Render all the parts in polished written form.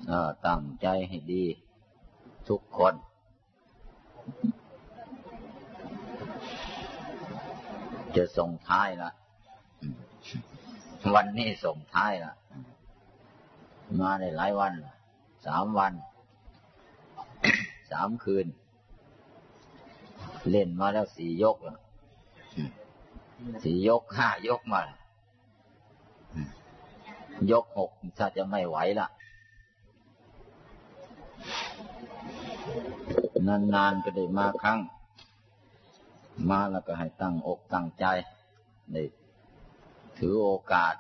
ตั้งใจให้ดีทุกคน จะส่งท้ายละวันนี้ส่งท้ายละมาได้หลายวัน3 วัน 3 คืนเล่นมาแล้ว4 ยกแล้ว4 ยก 5 ยกมายก 6ถ้าจะไม่ไหวละนานๆก็ได้มาครั้งมาแล้วก็ให้ตั้งอกตั้งใจได้ถือโอกาส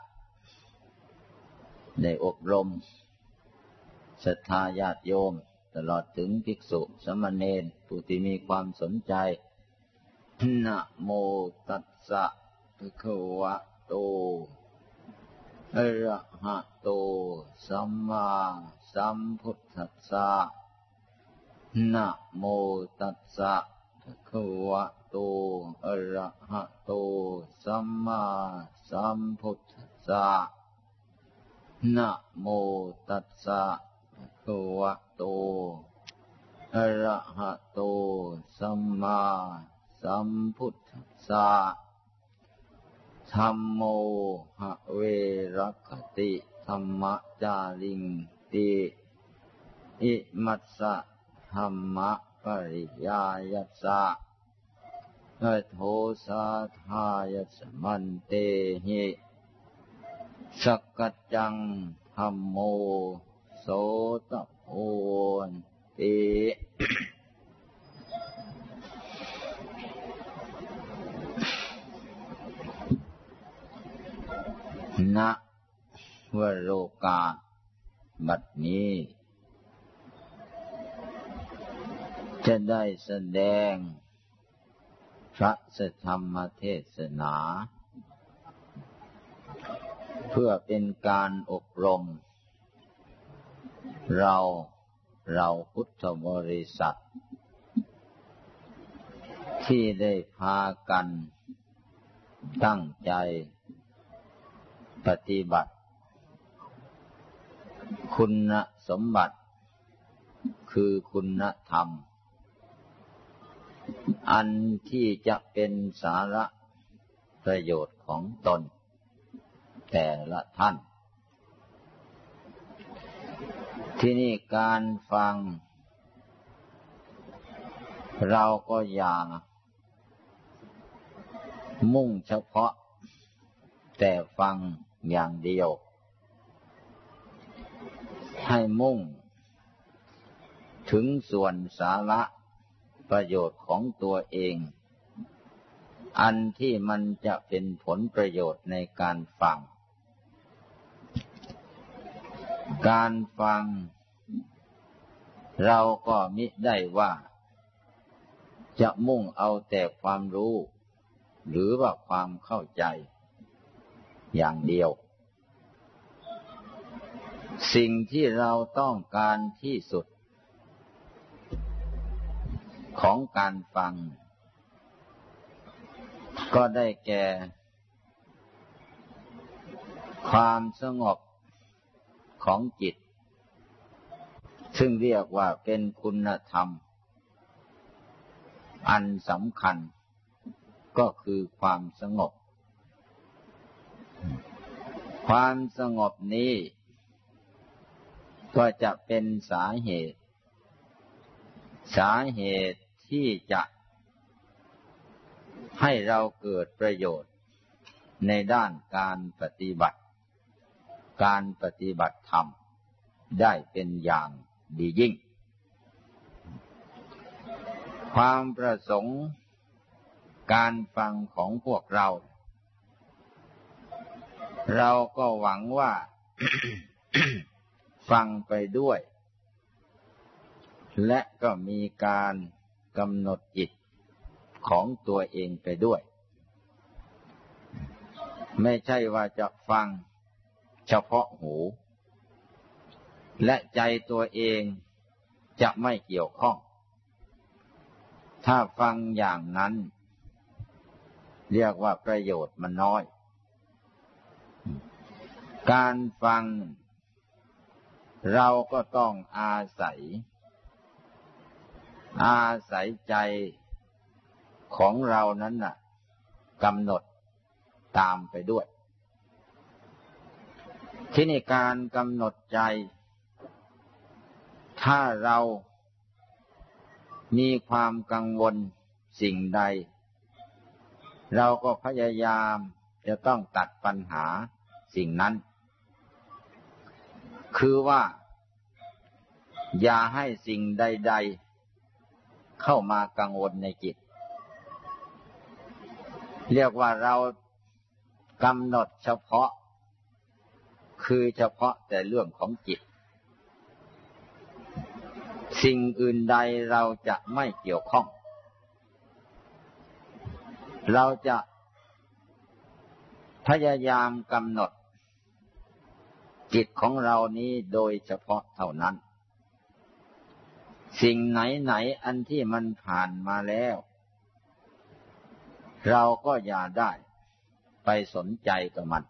ได้อบรมศรัทธาญาติโยมตลอดถึงภิกษุสามเณรผู้ที่มีความสนใจนะโมตัสสะภะคะวะโตอะระหะโตสัมมาสัมพุทธัสสะนะโมตัสสะภะคะวะโตอะระหะโตสัมมาสัมพุทธัสสะนะโมตัสสะภะคะวะโตอะระหะโตสัมมาสัมพุทธัสสะธัมโมหะเวรัคขติธัมมจาริงติอิมัสสะธัมมะปริยายัสสะโทสะทายัสมันเตหิสักกัจจังธัมโมโสตโพนติณวโรกาบัดนี้จะได้แสดงพระธรรมเทศนาเพื่อเป็นการอบรมเราพุทธบริษัทที่ได้พากันตั้งใจปฏิบัติคุณสมบัติคือคุณธรรมอันที่จะเป็นสาระประโยชน์ของตนแต่ละท่านที่นี่การฟังเราก็อย่ามุ่งเฉพาะแต่ฟังอย่างเดียวให้มุ่งถึงส่วนสาระประโยชน์ของตัวเองอันที่มันจะเป็นผลประโยชน์ในการฟังเราก็มิได้ว่าจะมุ่งเอาแต่ความรู้หรือว่าความเข้าใจอย่างเดียวสิ่งที่เราต้องการที่สุดของการฟังก็ได้แก่ความสงบของจิตซึ่งเรียกว่าเป็นคุณธรรมอันสำคัญก็คือความสงบความสงบนี้ก็จะเป็นสาเหตุที่จะให้เราเกิดประโยชน์ในด้านการปฏิบัติธรรมได้เป็นอย่างดียิ่งความประสงค์การฟังของพวกเราก็หวังว่า ฟังไปด้วยและก็มีการกำหนดจิตของตัวเองไปด้วยไม่ใช่ว่าจะฟังเฉพาะหูและใจตัวเองจะไม่เกี่ยวข้องถ้าฟังอย่างนั้นเรียกว่าประโยชน์มันน้อยการฟังเราก็ต้องอาศัยใจของเรานั้นน่ะกำหนดตามไปด้วยที่นี่การกำหนดใจถ้าเรามีความกังวลสิ่งใดเราก็พยายามจะต้องตัดปัญหาสิ่งนั้นคือว่าอย่าให้สิ่งใดๆเข้ามากังวลในจิตเรียกว่าเรากำหนดเฉพาะคือเฉพาะแต่เรื่องของจิตสิ่งอื่นใดเราจะไม่เกี่ยวข้องเราจะพยายามกำหนดจิตของเรานี้โดยเฉพาะเท่านั้นสิ่งไหนอันที่มันผ่านมาแล้วเราก็อย่าได้ไปสนใจกับมัน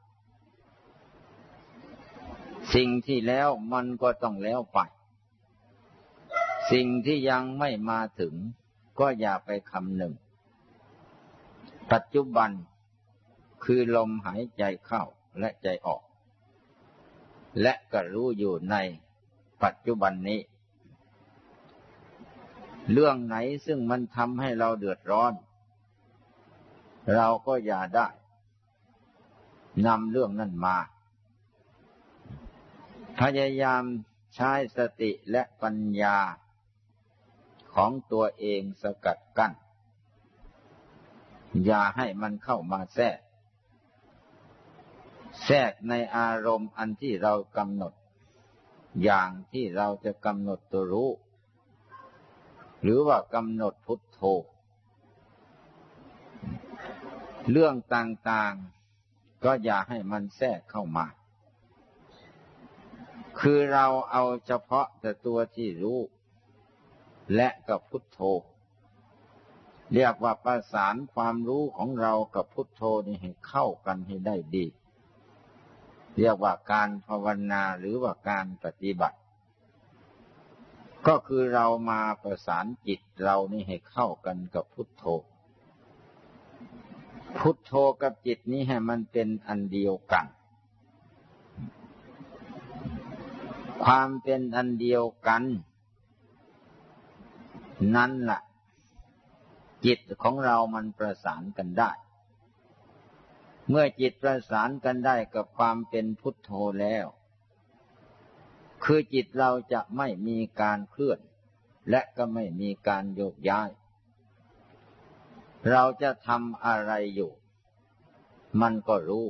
สิ่งที่แล้วมันก็ต้องแล้วไปสิ่งที่ยังไม่มาถึงก็อย่าไปคำนึงปัจจุบันคือลมหายใจเข้าและใจออกและก็รู้อยู่ในปัจจุบันนี้เรื่องไหนซึ่งมันทำให้เราเดือดร้อนเราก็อย่าได้นำเรื่องนั้นมาพยายามใช้สติและปัญญาของตัวเองสกัดกั้นอย่าให้มันเข้ามาแทรกในอารมณ์อันที่เรากำหนดอย่างที่เราจะกำหนดตัวรู้หรือว่ากำหนดพุทโธเรื่องต่างๆก็อย่าให้มันแทรกเข้ามาคือเราเอาเฉพาะแต่ตัวที่รู้และกับพุทโธเรียกว่าประสานความรู้ของเรากับพุทโธนี่ให้เข้ากันให้ได้ดีเรียกว่าการภาวนาหรือว่าการปฏิบัติก็คือเรามาประสานจิตเรานี่ให้เข้ากันกับพุทโธพุทโธกับจิตนี้ให้มันเป็นอันเดียวกันความเป็นอันเดียวกันนั่นล่ะจิตของเรามันประสานกันได้เมื่อจิตประสานกันได้กับความเป็นพุทโธแล้วคือจิตเราจะไม่มีการเคลื่อนและก็ไม่มีการโยกย้ายเราจะทำอะไรอยู่มันก็รู้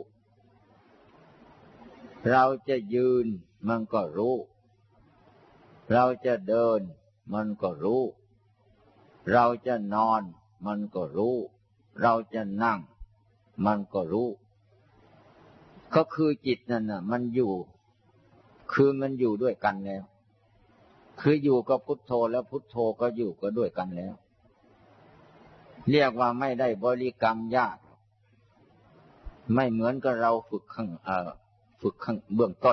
เราจะยืนมันก็รู้เราจะเดินมันก็รู้เราจะนอนมันก็รู้เราจะนั่งมันก็รู้ก็คือจิตนั่นน่ะมันอยู่คือมันอยู่ด้วยกันแล้วคืออยู่กับพุทโธแล้วพุทโธก็อยู่ก็ด้วยกันแล้วเรียกว่าไม่ได้บริกรรมยากไม่เหมือนกับเราฝึกข้างเบื้องต้น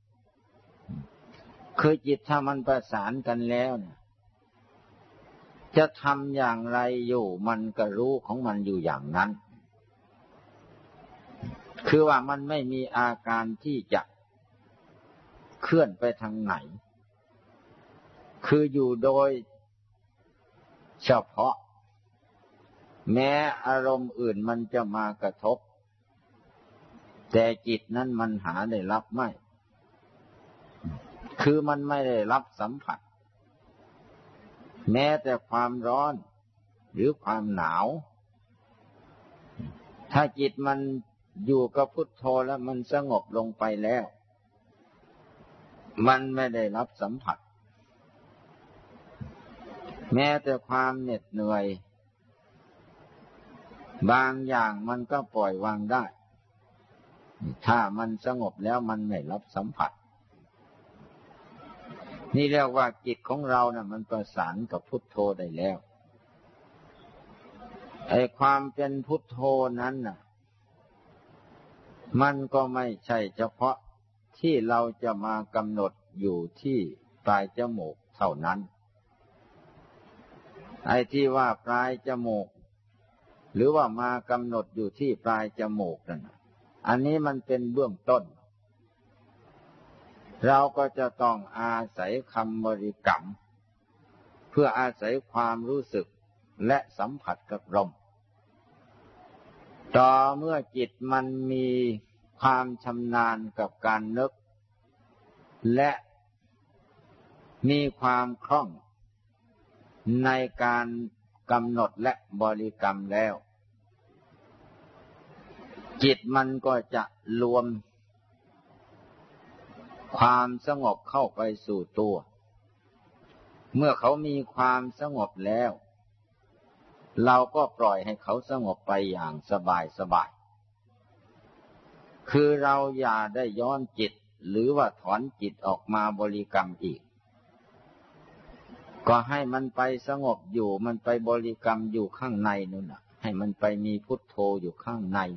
คือจิตถ้ามันประสานกันแล้วเนี่ยจะทำอย่างไรอยู่มันก็รู้ของมันอยู่อย่างนั้นคือว่ามันไม่มีอาการที่จะเคลื่อนไปทางไหนคืออยู่โดยเฉพาะแม้อารมณ์อื่นมันจะมากระทบแต่จิตนั้นมันหาได้รับไม่คือมันไม่ได้รับสัมผัสแม้แต่ความร้อนหรือความหนาวถ้าจิตมันอยู่กับพุทโธแล้วมันสงบลงไปแล้วมันไม่ได้รับสัมผัสแม้แต่ความเหน็ดเหนื่อยบางอย่างมันก็ปล่อยวางได้ถ้ามันสงบแล้วมันไม่รับสัมผัสนี่เรียกว่าจิตของเราน่ะมันประสานกับพุทโธได้แล้วไอ้ความเป็นพุทโธนั้นน่ะมันก็ไม่ใช่เฉพาะที่เราจะมากำหนดอยู่ที่ปลายจมูกเท่านั้นไอ้ที่ว่าปลายจมูกหรือว่ามากำหนดอยู่ที่ปลายจมูกนั่นอันนี้มันเป็นเบื้องต้นเราก็จะต้องอาศัยคำบริกรรมเพื่ออาศัยความรู้สึกและสัมผัสกับลมต่อเมื่อจิตมันมีความชำนาญกับการนึกและมีความคล่องในการกำหนดและบริกรรมแล้วจิตมันก็จะรวมความสงบเข้าไปสู่ตัวเมื่อเขามีความสงบแล้วเราก็ปล่อยให้เขาสงบไปอย่างสบายคือเราอย่าได้ย้อนจิตหรือว่าถอนจิตออกมาบริกรรมอีกก็ให้มันไปสงบอยู่มันไปบริกรรมอยู่ข้างในนู่นน่ะให้มันไปมีพุทโธอยู่ข้างใน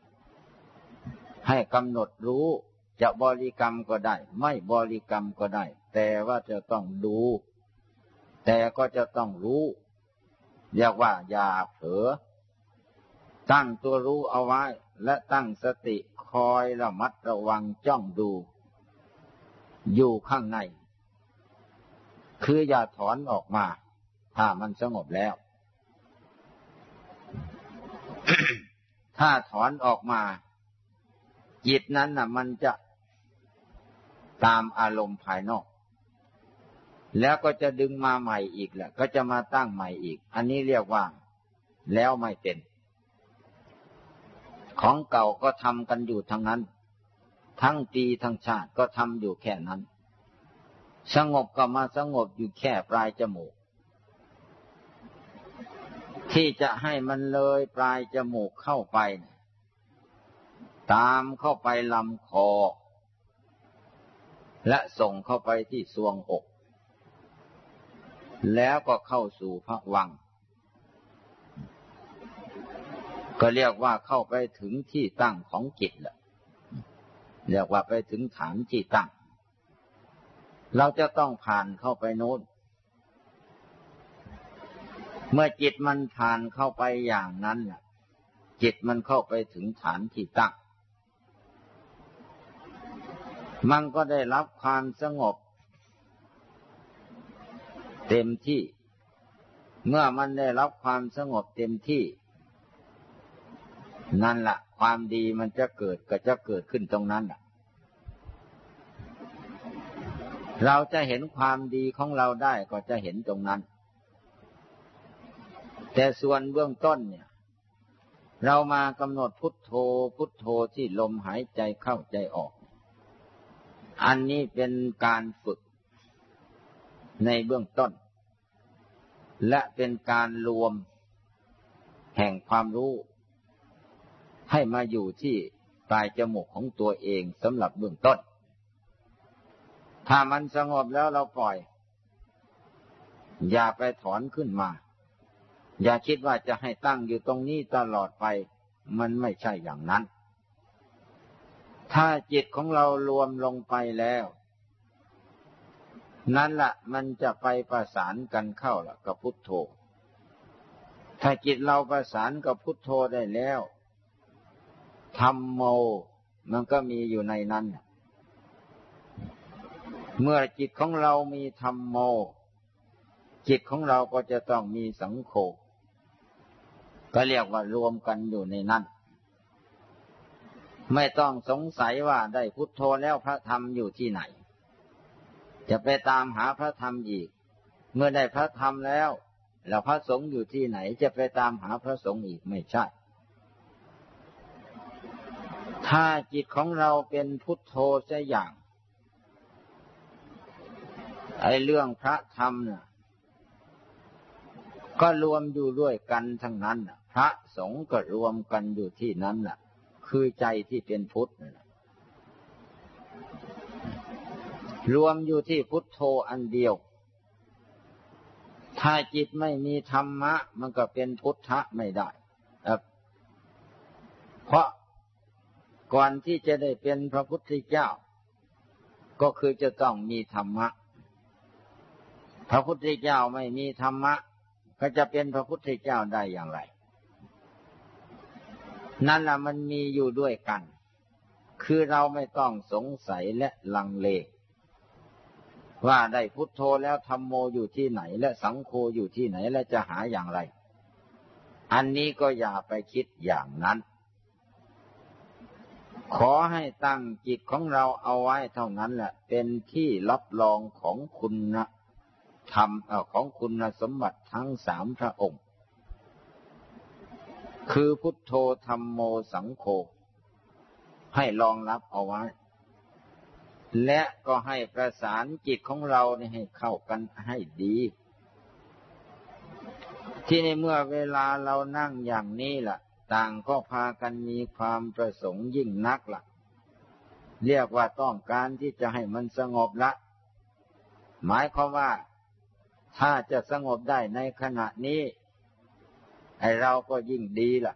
ให้กำหนดรู้จะบริกรรมก็ได้ไม่บริกรรมก็ได้แต่ว่าจะต้องดูแต่ก็จะต้องรู้เรียกว่าอย่าเผลอตั้งตัวรู้เอาไว้และตั้งสติคอยระมัดระวังจ้องดูอยู่ข้างในคืออย่าถอนออกมาถ้ามันสงบแล้ว ถ้าถอนออกมาจิตนั้นน่ะมันจะตามอารมณ์ภายนอกแล้วก็จะดึงมาใหม่อีกแหละก็จะมาตั้งใหม่อีกอันนี้เรียกว่าแล้วไม่เป็นของเก่าก็ทำกันอยู่ทั้งนั้นทั้งปีทั้งชาติก็ทำอยู่แค่นั้นสงบก็มาสงบอยู่แค่ปลายจมูกที่จะให้มันเลยปลายจมูกเข้าไปตามเข้าไปลำคอและส่งเข้าไปที่ทรวงอกแล้วก็เข้าสู่ภวังค์ก็เรียกว่าเข้าไปถึงที่ตั้งของจิตแหละเรียกว่าไปถึงฐานที่ตั้งเราจะต้องผ่านเข้าไปโน้นเมื่อจิตมันผ่านเข้าไปอย่างนั้นจิตมันเข้าไปถึงฐานที่ตั้งมันก็ได้รับความสงบเต็มที่เมื่อมันได้รับความสงบเต็มที่นั่นล่ะความดีมันจะเกิดก็จะเกิดขึ้นตรงนั้นล่ะเราจะเห็นความดีของเราได้ก็จะเห็นตรงนั้นแต่ส่วนเบื้องต้นเนี่ยเรามากำหนดพุทโธพุทโธที่ลมหายใจเข้าใจออกอันนี้เป็นการฝึกในเบื้องต้นและเป็นการรวมแห่งความรู้ให้มาอยู่ที่ปลายจมูกของตัวเองสำหรับเบื้องต้นถ้ามันสงบแล้วเราปล่อยอย่าไปถอนขึ้นมาอย่าคิดว่าจะให้ตั้งอยู่ตรงนี้ตลอดไปมันไม่ใช่อย่างนั้นถ้าจิตของเรารวมลงไปแล้วนั่นล่ะมันจะไปประสานกันเข้าล่ะกับพุทโธถ้าจิตเราประสานกับพุทโธได้แล้วธัมโมมันก็มีอยู่ในนั้นเมื่อจิตของเรามีธัมโมจิตของเราก็จะต้องมีสังโฆก็เรียกว่ารวมกันอยู่ในนั้นไม่ต้องสงสัยว่าได้พุทโธแล้วพระธรรมอยู่ที่ไหนจะไปตามหาพระธรรมอีกเมื่อได้พระธรรมแล้วพระสงฆ์อยู่ที่ไหนจะไปตามหาพระสงฆ์อีกไม่ใช่ถ้าจิตของเราเป็นพุทโธเสียอย่างไอ้เรื่องพระธรรมน่ะก็รวมอยู่ด้วยกันทั้งนั้นพระสงฆ์ก็รวมกันอยู่ที่นั้นน่ะคือใจที่เป็นพุทธรวมอยู่ที่พุทโธอันเดียวถ้าจิตไม่มีธรรมะมันก็เป็นพุทธะไม่ได้เพราะก่อนที่จะได้เป็นพระพุทธเจ้าก็คือจะต้องมีธรรมะพระพุทธเจ้าไม่มีธรรมะก็จะเป็นพระพุทธเจ้าได้อย่างไรนั่นล่ะมันมีอยู่ด้วยกันคือเราไม่ต้องสงสัยและลังเลว่าได้พุทโธแล้วธัมโมอยู่ที่ไหนและสังโฆอยู่ที่ไหนและจะหาอย่างไรอันนี้ก็อย่าไปคิดอย่างนั้นขอให้ตั้งจิตของเราเอาไว้เท่านั้นแหละเป็นที่รับรองของคุณธรรมของคุณสมบัติทั้งสามพระองค์คือพุทโธธัมโมสังโฆให้รองรับเอาไว้และก็ให้ประสานจิตของเราให้เข้ากันให้ดีที่ในเมื่อเวลาเรานั่งอย่างนี้ล่ะต่างก็พากันมีความประสงค์ยิ่งนักล่ะเรียกว่าต้องการที่จะให้มันสงบละหมายความว่าถ้าจะสงบได้ในขณะนี้ไอ้เราก็ยิ่งดีล่ะ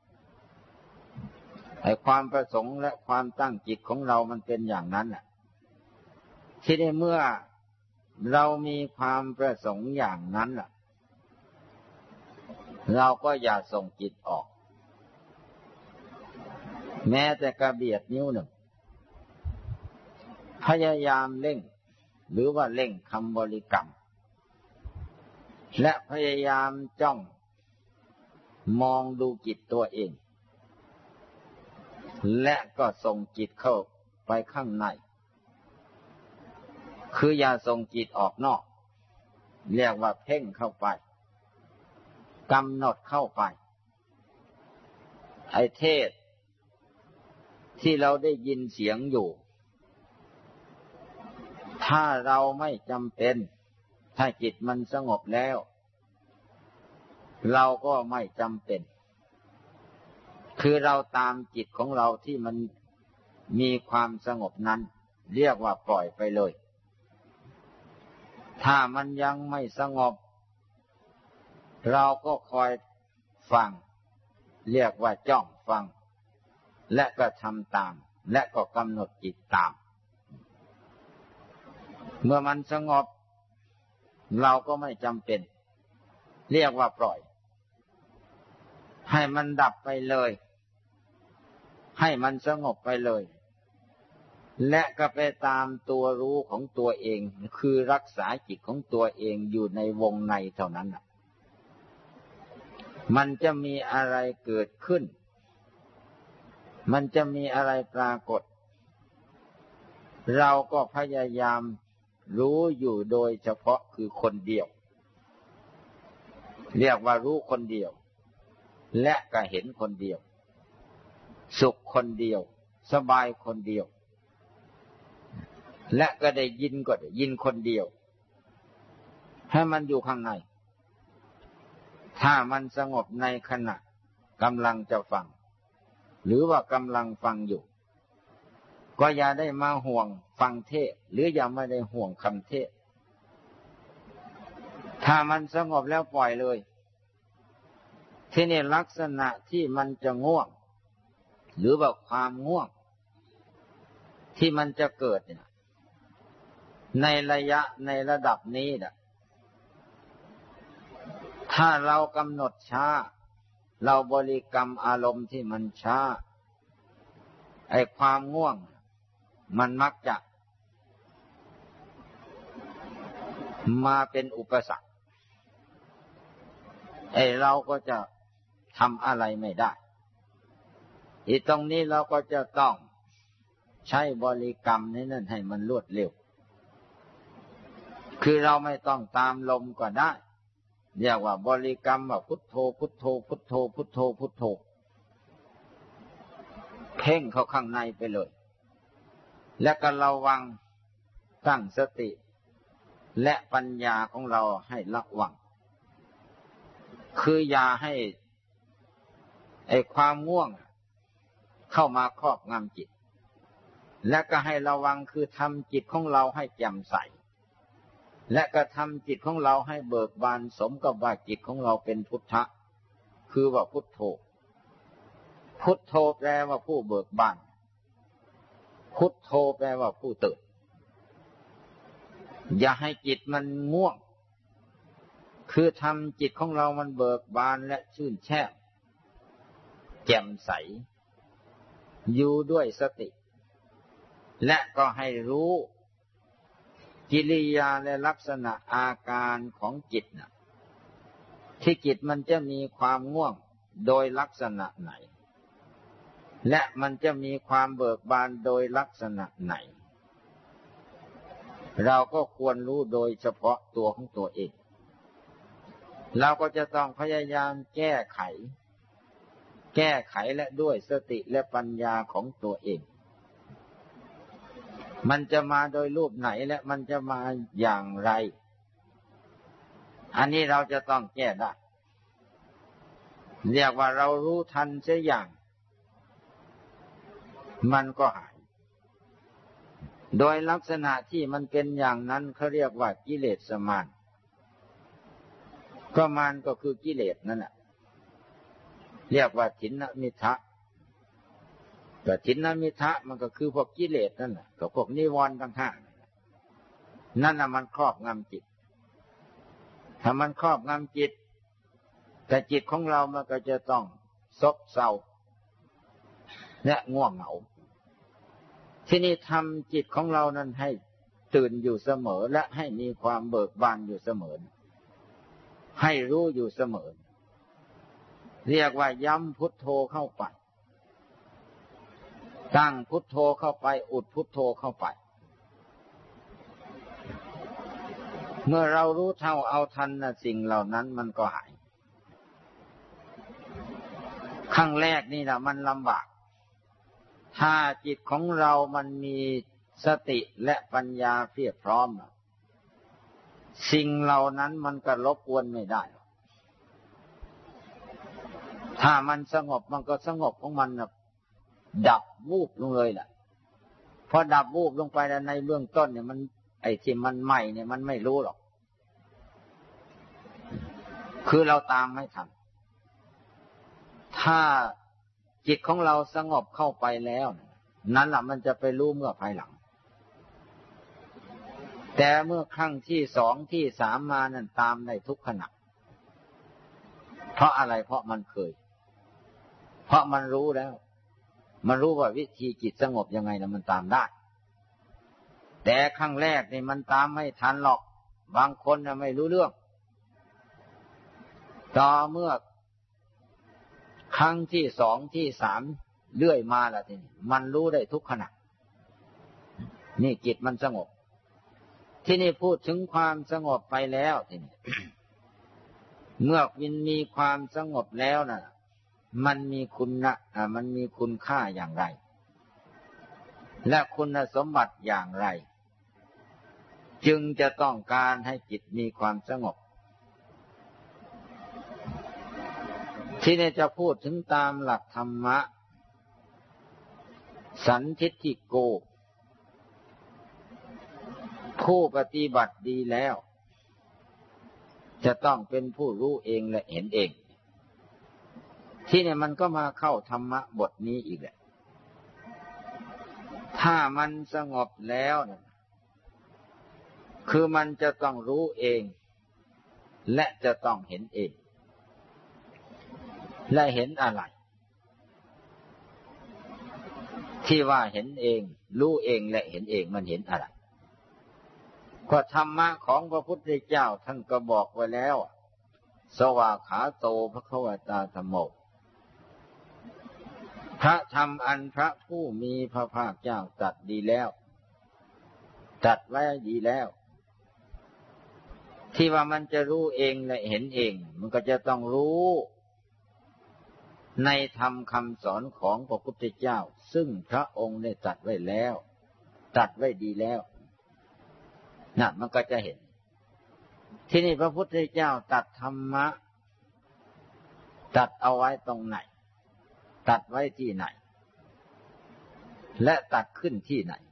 ไอ้ความประสงค์และความตั้งจิตของเรามันเป็นอย่างนั้นน่ะที่ในเมื่อเรามีความประสงค์อย่างนั้นล่ะเราก็อย่าส่งจิตออกแม้แต่กระเบียดนิ้วหนึ่งพยายามเร่งหรือว่าเร่งคำบริกรรมและพยายามจ้องมองดูจิตตัวเองและก็ส่งจิตเข้าไปข้างในคืออย่าส่งจิตออกนอกเรียกว่าเพ่งเข้าไปกำหนดเข้าไปไอ้เทศที่เราได้ยินเสียงอยู่ถ้าเราไม่จำเป็นถ้าจิตมันสงบแล้วเราก็ไม่จำเป็นคือเราตามจิตของเราที่มันมีความสงบนั้นเรียกว่าปล่อยไปเลยถ้ามันยังไม่สงบเราก็คอยฟังเรียกว่าจ้องฟังและก็ทำตามและก็กำหนดจิตตามเมื่อมันสงบเราก็ไม่จำเป็นเรียกว่าปล่อยให้มันดับไปเลยให้มันสงบไปเลยและก็ไปตามตัวรู้ของตัวเองคือรักษาจิตของตัวเองอยู่ในวงในเท่านั้นมันจะมีอะไรเกิดขึ้นมันจะมีอะไรปรากฏเราก็พยายามรู้อยู่โดยเฉพาะคือคนเดียวเรียกว่ารู้คนเดียวและก็เห็นคนเดียวสุขคนเดียวสบายคนเดียวและก็ได้ยินก็ได้ยินคนเดียวให้มันอยู่ข้างในถ้ามันสงบในขณะกำลังจะฟังหรือว่ากำลังฟังอยู่ก็อย่าได้มาห่วงฟังเทศหรืออย่าไม่ได้ห่วงคำเทศถ้ามันสงบแล้วปล่อยเลยที่นี่ลักษณะที่มันจะง่วงหรือว่าความง่วงที่มันจะเกิดเนี่ยในระดับนี้นะถ้าเรากำหนดช้าเราบริกรรมอารมณ์ที่มันช้าไอ้ความง่วงมันมักจะมาเป็นอุปสรรคไอ้เราก็จะทำอะไรไม่ได้อีตรงนี้เราก็จะต้องใช้บริกรรมนี้นั่นให้มันรวดเร็วคือเราไม่ต้องตามลมก็ได้เรียกว่าบริกรรมว่าพุทโธพุทโธพุทโธพุทโธพุทโธเพ่งเข้าข้างในไปเลยแล้วก็ระวังตั้งสติและปัญญาของเราให้ระวังคืออย่าให้ไอ้ความง่วงเข้ามาครอบงำจิตและก็ให้ระวังคือทำจิตของเราให้แจ่มใสและก็ทำจิตของเราให้เบิกบานสมกับว่าจิตของเราเป็นพุทธะคือว่าพุทโธพุทโธแปลว่าผู้เบิกบานพุทโธแปลว่าผู้ตื่นอย่าให้จิตมันง่วงคือทำจิตของเรามันเบิกบานและชื่นแช่มแจ่มใสอยู่ด้วยสติและก็ให้รู้กิริยาและลักษณะอาการของจิตนะที่จิตมันจะมีความง่วงโดยลักษณะไหนและมันจะมีความเบิกบานโดยลักษณะไหนเราก็ควรรู้โดยเฉพาะตัวของตัวเองเราก็จะต้องพยายามแก้ไขและด้วยสติและปัญญาของตัวเองมันจะมาโดยรูปไหนและมันจะมาอย่างไรอันนี้เราจะต้องแก้ได้เรียกว่าเรารู้ทันเสียอย่างมันก็หายโดยลักษณะที่มันเป็นอย่างนั้นเขาเรียกว่ากิเลสมารก็มารก็คือกิเลสนั่นแหละเรียกว่าถินนมิทธะแต่ถินนมิทธะมันก็คือพวกกิเลสนั่นแหละก็พวกนิวรณ์ทั้งห้านั่นน่ะมันครอบงำจิตถ้ามันครอบงำจิตแต่จิตของเรามันก็จะต้องซบเซาและง่วงเหงาที่นี่ทำจิตของเรานั้นให้ตื่นอยู่เสมอและให้มีความเบิกบานอยู่เสมอให้รู้อยู่เสมอเรียกว่าย้ำพุทโธเข้าไปตั้งพุทโธเข้าไปอุดพุทโธเข้าไปเมื่อเรารู้เท่าเอาทันนะสิ่งเหล่านั้นมันก็หายขั้งแรกนี่นะมันลำบากถ้าจิตของเรามันมีสติและปัญญาเพียบพร้อมสิ่งเหล่านั้นมันก็รบกวนไม่ได้ถ้ามันสงบมันก็สงบของมันดับวูบลงเลยแหละพอดับวูบลงไปแล้วในเบื้องต้นเนี่ยมันไอ้ที่มันใหม่เนี่ยมันไม่รู้หรอกคือเราตามไม่ทันถ้าจิตของเราสงบเข้าไปแล้วนั้นแหละมันจะไปรู้เมื่อภายหลังแต่เมื่อครั้งที่สองที่สามมานั้นตามได้ทุกขณะเพราะอะไรเพราะมันเคยเพราะมันรู้แล้วมันรู้ว่าวิธีจิตสงบยังไงนะมันตามได้แต่ครั้งแรกนี่มันตามไม่ทันหรอกบางคนน่ะไม่รู้เรื่องต่อเมื่อครั้งที่สองที่สามเรื่อยมาแล้วทีนี้มันรู้ได้ทุกขณะนี่จิตมันสงบที่นี่พูดถึงความสงบไปแล้วทีนี้ เมื่อมันมีความสงบแล้วน่ะมันมีมันมีคุณค่าอย่างไรและคุณสมบัติอย่างไรจึงจะต้องการให้จิตมีความสงบที่นี่จะพูดถึงตามหลักธรรมะสันทิฏฐิโกผู้ปฏิบัติดีแล้วจะต้องเป็นผู้รู้เองและเห็นเองที่นี่มันก็มาเข้าธรรมะบทนี้อีกแหละถ้ามันสงบแล้วนะคือมันจะต้องรู้เองและจะต้องเห็นเองและเห็นอะไรที่ว่าเห็นเองรู้เองและเห็นเองมันเห็นอะไรก็ธรรมะของพระพุทธเจ้าท่านก็บอกไว้แล้วสวากขาโตภควตาธัมโมพระธรรมอันพระผู้มีพระภาคเจ้าตรัสดีแล้วตรัสไว้ดีแล้วที่ว่ามันจะรู้เองและเห็นเองมันก็จะต้องรู้ในธรรมคำสอนของพระพุทธเจ้าซึ่งพระองค์ได้ตรัสไว้แล้วตรัสไว้ดีแล้วนั่นมันก็จะเห็นที่นี่พระพุทธเจ้าตรัสธรรมะตรัสเอาไว้ตรงไหนตรัสไว้ที่ไหนและตรัสขึ้นที่ไหน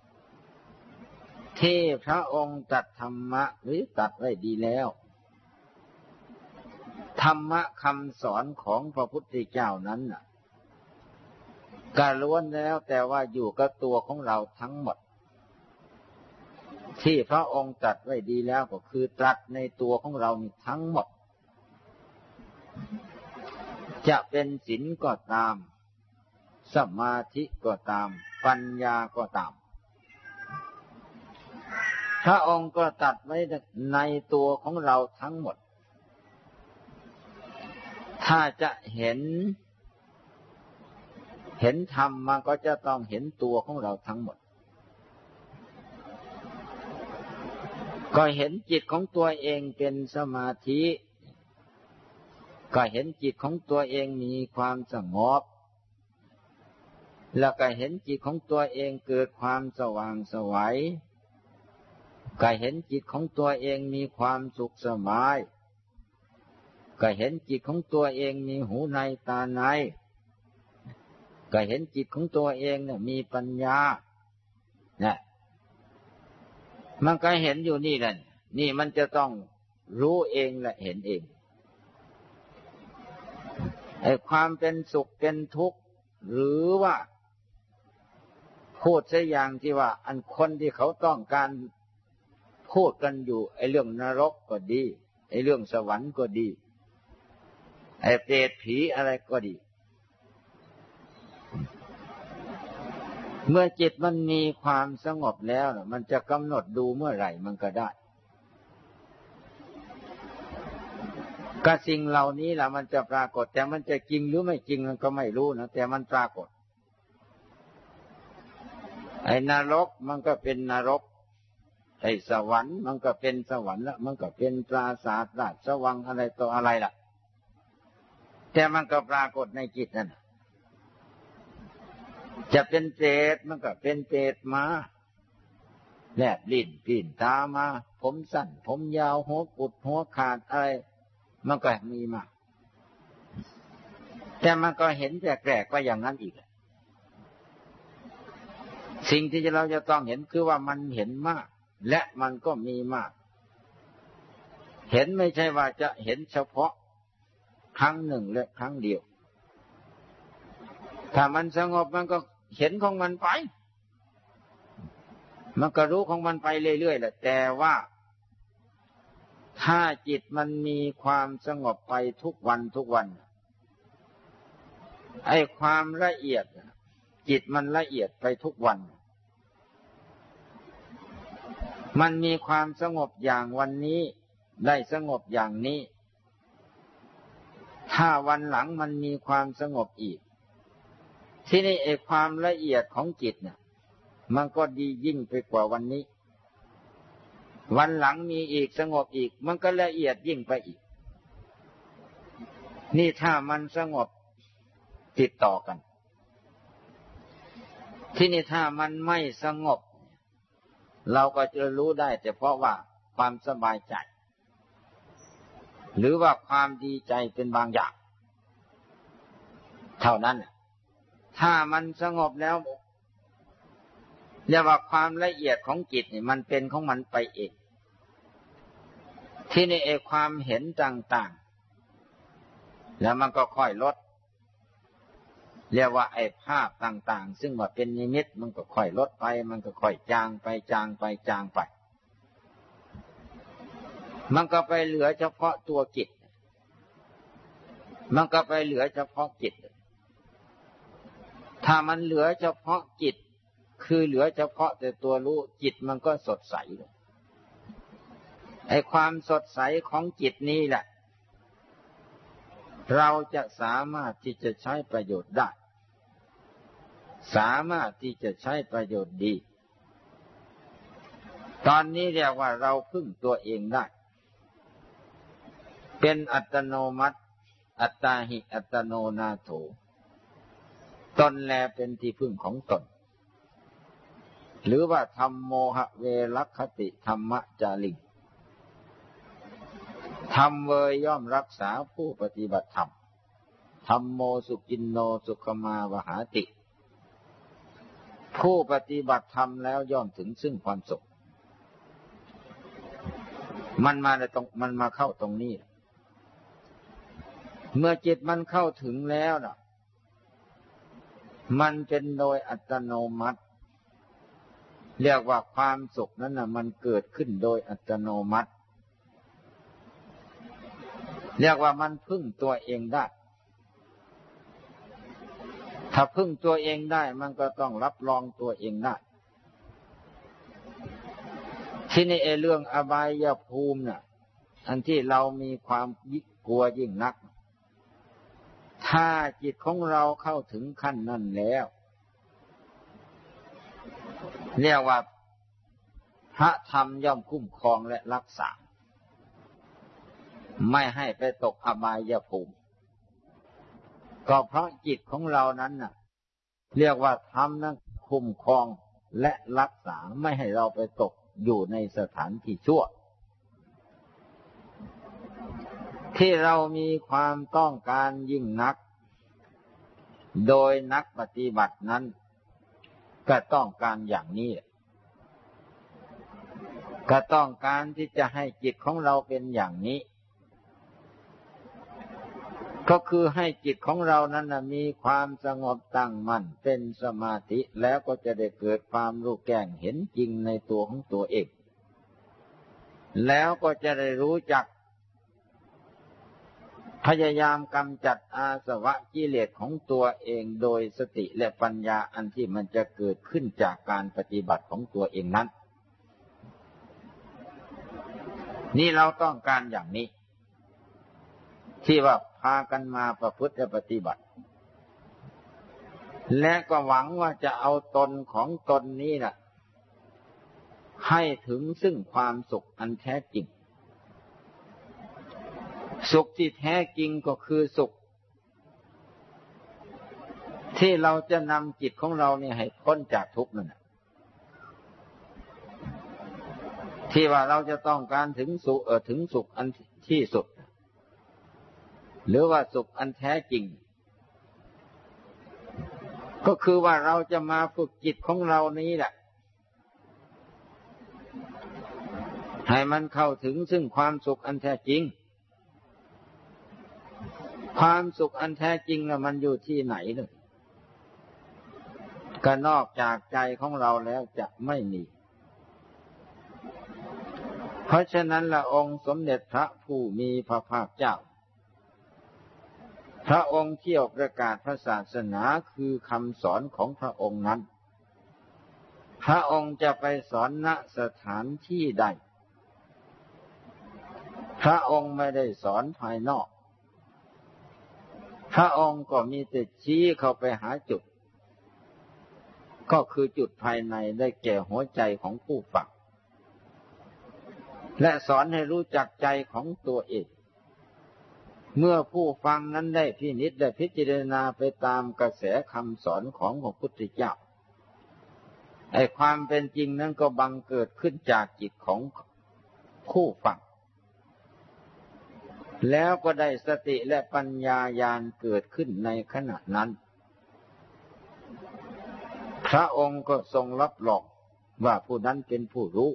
ที่พระองค์ตรัสธรรมะหรือตรัสไว้ดีแล้วธรรมะคำสอนของพระพุทธเจ้านั้นน่ะก็ล้วนแล้วแต่ว่าอยู่กับตัวของเราทั้งหมดที่พระองค์ตรัสไว้ดีแล้วก็คือตรัสในตัวของเราทั้งหมดจะเป็นศีลก็ตามสมาธิก็ตามปัญญาก็ตามพระองค์ก็ตรัสไว้ในตัวของเราทั้งหมดถ้าจะเห็นธรรมมันก็จะต้องเห็นตัวของเราทั้งหมดก็เห็นจิตของตัวเองเป็นสมาธิก็เห็นจิตของตัวเองมีความสงบแล้วก็เห็นจิตของตัวเองเกิดความสว่างไสวก็เห็นจิตของตัวเองมีความสุขสบายก็เห็นจิตของตัวเองมีหูในตาในก็เห็นจิตของตัวเองเนี่ยมีปัญญาเนี่ยมันก็เห็นอยู่นี่แหละนี่มันจะต้องรู้เองและเห็นเองไอ้ความเป็นสุขเป็นทุกข์หรือว่าพูดซะอย่างที่ว่าอันคนที่เขาต้องการพูดกันอยู่ไอ้เรื่องนรกก็ดีไอ้เรื่องสวรรค์ก็ดีไอ้เปรตผีอะไรก็ดีเมื่อจิตมันมีความสงบแล้วมันจะกำหนดดูเมื่อไหร่มันก็ได้ก็สิ่งเหล่านี้แหละมันจะปรากฏแต่มันจะจริงหรือไม่จริงมันก็ไม่รู้นะแต่มันปรากฏไอ้นรกมันก็เป็นนรกไอ้สวรรค์มันก็เป็นสวรรค์แล้วมันก็เป็นปราสาทราชวังอะไรต่ออะไรล่ะแต่มันก็ปรากฏในจิตนั่นจะเป็นเปรตมันก็เป็นเปรตมาแลบลิ้นปีนตามาผมสั้นผมยาวหัวกุดหัวขาดอะไรมันก็มีมาแต่มันก็เห็นแต่แกลกก็อย่างนั้นอีกสิ่งที่เราจะต้องเห็นคือว่ามันเห็นมากและมันก็มีมากเห็นไม่ใช่ว่าจะเห็นเฉพาะครั้งหนึ่งและครั้งเดียวถ้ามันสงบมันก็เห็นของมันไปมันก็รู้ของมันไปเรื่อยๆแหละแต่ว่าถ้าจิตมันมีความสงบไปทุกวันไอ้ความละเอียดจิตมันละเอียดไปทุกวันมันมีความสงบอย่างวันนี้ได้สงบอย่างนี้ถ้าวันหลังมันมีความสงบอีกที่นี่ไอ้ความละเอียดของจิตเนี่ยมันก็ดียิ่งไปกว่าวันนี้วันหลังมีอีกสงบอีกมันก็ละเอียดยิ่งไปอีกนี่ถ้ามันสงบติดต่อกันที่นี่ถ้ามันไม่สงบเราก็จะรู้ได้แต่เพราะว่าความสบายใจหรือว่าความดีใจเป็นบางอย่างเท่านั้นถ้ามันสงบแล้วเรียกว่าความละเอียดของจิตนี่มันเป็นของมันไปเองที่นี่ความเห็นต่างๆแล้วมันก็ค่อยลดเรียกว่าภาพต่างๆซึ่งว่าเป็นนิมิตมันก็ค่อยลดไปมันก็ค่อยจางไปมันก็ไปเหลือเฉพาะตัวจิตมันก็ไปเหลือเฉพาะจิตถ้ามันเหลือเฉพาะจิตคือเหลือเฉพาะแต่ตัวรู้จิตมันก็สดใสเลยความสดใสของจิตนี้แหละเราจะสามารถที่จะใช้ประโยชน์ได้สามารถที่จะใช้ประโยชน์ดีตอนนี้เรียกว่าเราพึ่งตัวเองได้เป็นอัตโนมัติอัตตาหิอัตโนนาโถตนแลเป็นที่พึ่งของตนหรือว่าธัมโมหะเวรัคติธรรมจาริงธรรมเวยย่อมรักษาผู้ปฏิบัติธรรมธัมโมสุกินโนสุขมาวหาติผู้ปฏิบัติธรรมแล้วย่อมถึงซึ่งความสุขมันมาเข้าตรงนี้เมื่อจิตมันเข้าถึงแล้วนะมันเป็นโดยอัตโนมัติเรียกว่าความสุขนั้นนะมันเกิดขึ้นโดยอัตโนมัติเรียกว่ามันพึ่งตัวเองได้ถ้าพึ่งตัวเองได้มันก็ต้องรับรองตัวเองได้ที่นี่เรื่องอบายภูมิน่ะอันที่เรามีความกลัวยิ่งนักถ้าจิตของเราเข้าถึงขั้นนั้นแล้วเรียกว่าพระธรรมย่อมคุ้มครองและรักษาไม่ให้ไปตกอบายภูมิก็เพราะจิตของเรานั้นน่ะเรียกว่าธรรมนั้นคุ้มครองและรักษาไม่ให้เราไปตกอยู่ในสถานที่ชั่วที่เรามีความต้องการยิ่งนักโดยนักปฏิบัตินั้นก็ต้องการอย่างนี้ก็ต้องการที่จะให้จิตของเราเป็นอย่างนี้ก็คือให้จิตของเรานั้นมีความสงบตั้งมั่นเป็นสมาธิแล้วก็จะได้เกิดความรู้แจ้งเห็นจริงในตัวของตัวเองแล้วก็จะได้รู้จักพยายามกำจัดอาสวะกิเลสของตัวเองโดยสติและปัญญาอันที่มันจะเกิดขึ้นจากการปฏิบัติของตัวเองนั้นนี่เราต้องการอย่างนี้ที่ว่าพากันมาประพฤติและปฏิบัติและก็หวังว่าจะเอาตนของตนนี้น่ะให้ถึงซึ่งความสุขอันแท้จริงสุขที่แท้จริงก็คือสุขที่เราจะนำจิตของเราเนี่ยให้พ้นจากทุกข์นั่นน่ะที่ว่าเราจะต้องการถึงสุขอันที่สุดหรือว่าสุขอันแท้จริงก็คือว่าเราจะมาฝึกจิตของเรานี้แหละให้มันเข้าถึงซึ่งความสุขอันแท้จริงความสุขอันแท้จริงน่ะมันอยู่ที่ไหนเลยก็นอกจากใจของเราแล้วจะไม่มีเพราะฉะนั้นละองค์สมเด็จพระผู้มีพระภาคเจ้าพระองค์เที่ยวประกาศพระศาสนาคือคำสอนของพระองค์นั้นพระองค์จะไปสอนณสถานที่ใดพระองค์ไม่ได้สอนภายนอกพระองค์ก็มีแต่ชี้เข้าไปหาจุดก็คือจุดภายในได้แก่หัวใจของผู้ฟังและสอนให้รู้จักใจของตัวเองเมื่อผู้ฟังนั้นได้พินิจและพิจารณาไปตามกระแสคำสอนของพระพุทธเจ้าไอ้ความเป็นจริงนั้นก็บังเกิดขึ้นจากจิตของผู้ฟังแล้วก็ได้สติและปัญญาญาณเกิดขึ้นในขณะนั้นพระองค์ก็ทรงรับรองว่าผู้นั้นเป็นผู้รู้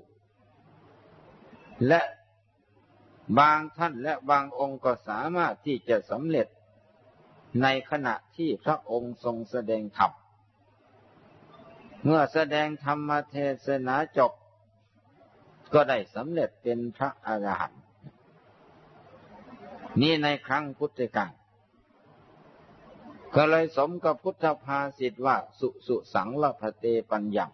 และบางท่านและบางองค์ก็สามารถที่จะสำเร็จในขณะที่พระองค์ทรงแสดงธรรมเมื่อแสดงธรรมเทศนาจบก็ได้สำเร็จเป็นพระอรหันต์นี่ในครั้งพุทธกาลก็เลยสมกับพุทธภาษิตว่าสุสังลพเตปัญญา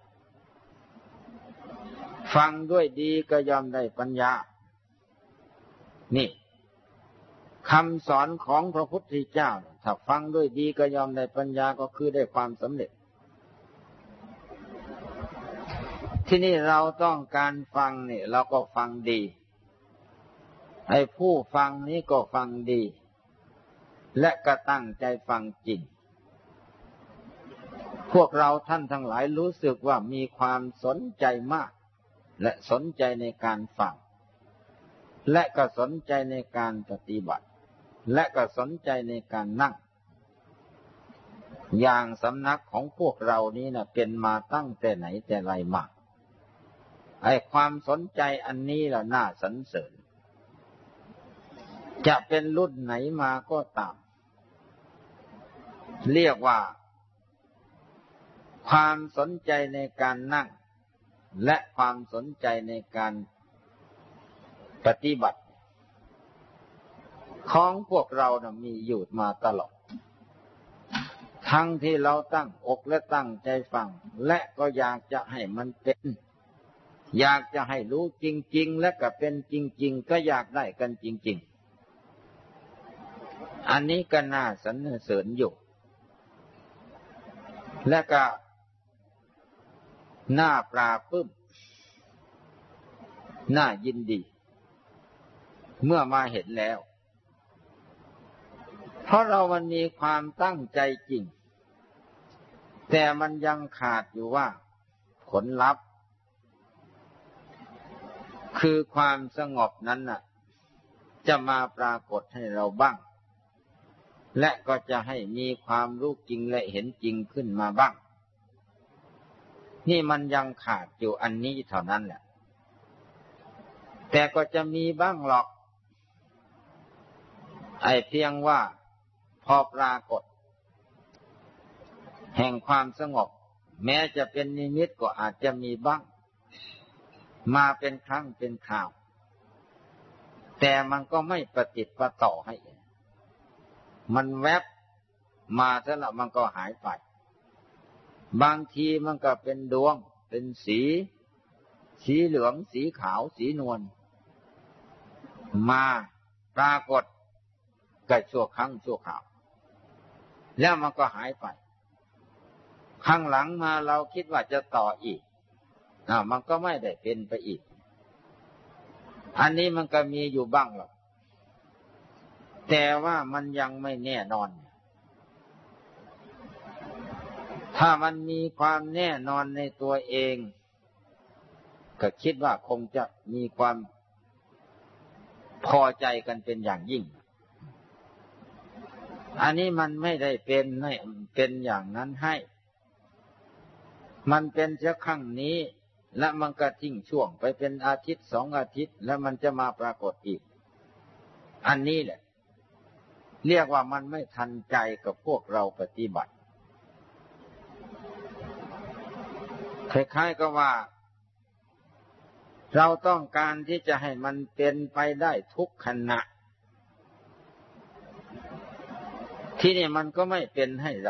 ฟังด้วยดีก็ยอมได้ปัญญานี่คำสอนของพระพุทธเจ้าถ้าฟังด้วยดีก็ยอมได้ปัญญาก็คือได้ความสำเร็จที่นี่เราต้องการฟังนี่เราก็ฟังดีไอ้ผู้ฟังนี้ก็ฟังดีและก็ตั้งใจฟังจริงพวกเราท่านทั้งหลายรู้สึกว่ามีความสนใจมากและสนใจในการฟังและก็สนใจในการปฏิบัติและก็สนใจในการนั่งอย่างสำนักของพวกเรานี้นะเป็นมาตั้งแต่ไหนแต่ไรมาไอ้ความสนใจอันนี้ล่ะน่าสรรเสริญจะเป็นรุ่นไหนมาก็ตามเรียกว่าความสนใจในการนั่งและความสนใจในการปฏิบัติของพวกเรานะมีอยู่มาตลอดทั้งที่เราตั้งอกและตั้งใจฟังและก็อยากจะให้มันเป็นอยากจะให้รู้จริงๆและก็เป็นจริงๆก็อยากได้กันจริงๆอันนี้ก็น่าสรรเสริญอยู่และก็น่าปราบปลื้มน่ายินดีเมื่อมาเห็นแล้วเพราะเรามันมีความตั้งใจจริงแต่มันยังขาดอยู่ว่าผลลัพธ์คือความสงบนั้นน่ะจะมาปรากฏให้เราบ้างและก็จะให้มีความรู้จริงและเห็นจริงขึ้นมาบ้างนี่มันยังขาดอยู่อันนี้เท่านั้นแหละแต่ก็จะมีบ้างหรอกเพียงว่าพอปรากฏแห่งความสงบแม้จะเป็นนิมิตก็อาจจะมีบ้างมาเป็นครั้งเป็นคราวแต่มันก็ไม่ประติดประต่อให้มันแวบมาซะแล้วมันก็หายไปบางทีมันก็เป็นดวงเป็นสีเหลืองสีขาวสีนวลมาปรากฏก็ชั่วครั้งชั่วคราวแล้วมันก็หายไปข้างหลังมาเราคิดว่าจะต่ออีกมันก็ไม่ได้เป็นไปอีกอันนี้มันก็มีอยู่บ้างหรอกแต่ว่ามันยังไม่แน่นอนถ้ามันมีความแน่นอนในตัวเองก็คิดว่าคงจะมีความพอใจกันเป็นอย่างยิ่งอันนี้มันไม่ได้เป็นอย่างนั้นให้มันเป็นเสียครั้งนี้และมันก็ทิ้งช่วงไปเป็นอาทิตย์2 อาทิตย์แล้วมันจะมาปรากฏอีกอันนี้แหละเรียกว่ามันไม่ทันใจกับพวกเราปฏิบัติคล้ายๆกับว่าเราต้องการที่จะให้มันเป็นไปได้ทุกขณะที่นี่มันก็ไม่เป็นให้เรา